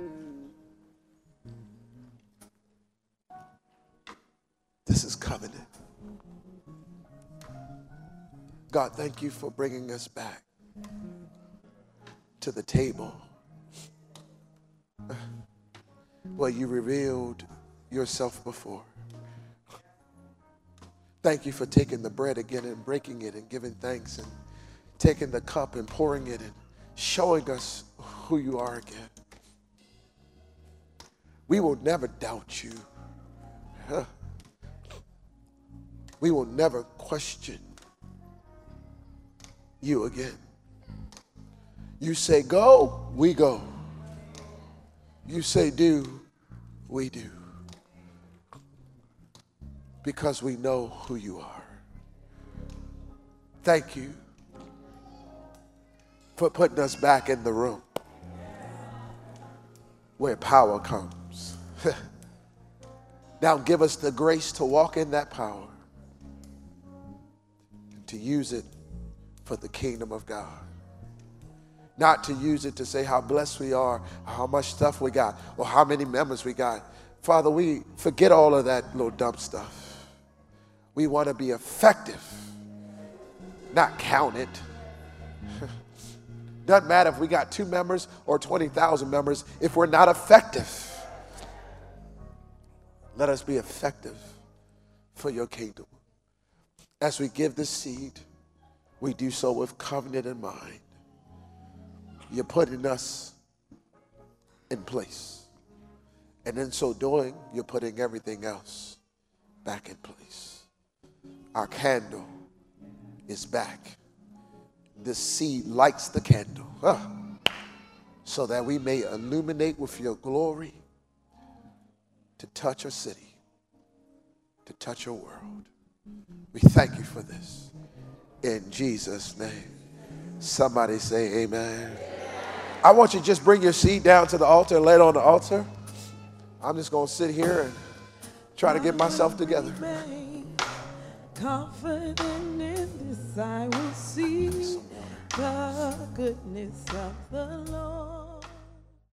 This is covenant. God, thank you for bringing us back to the table where you revealed yourself before. Thank you for taking the bread again and breaking it and giving thanks, and taking the cup and pouring it and showing us who you are again. We will never doubt you. Huh. We will never question you again. You say go, we go. You say do, we do. Because we know who you are. Thank you for putting us back in the room where power comes. Now give us the grace to walk in that power, to use it for the kingdom of God. Not to use it to say how blessed we are, or how much stuff we got, or how many members we got. Father, we forget all of that little dumb stuff. We want to be effective, not counted. Doesn't matter if we got two members or twenty thousand members if we're not effective. Let us be effective for your kingdom. As we give the seed, we do so with covenant in mind. You're putting us in place. And in so doing, you're putting everything else back in place. Our candle is back. This seed lights the candle, huh, so that we may illuminate with your glory to touch a city, to touch a world. We thank you for this. In Jesus' name. Somebody say amen. I want you to just bring your seed down to the altar and lay it on the altar. I'm just going to sit here and try to get myself together. Confident in this I will see the goodness of the Lord.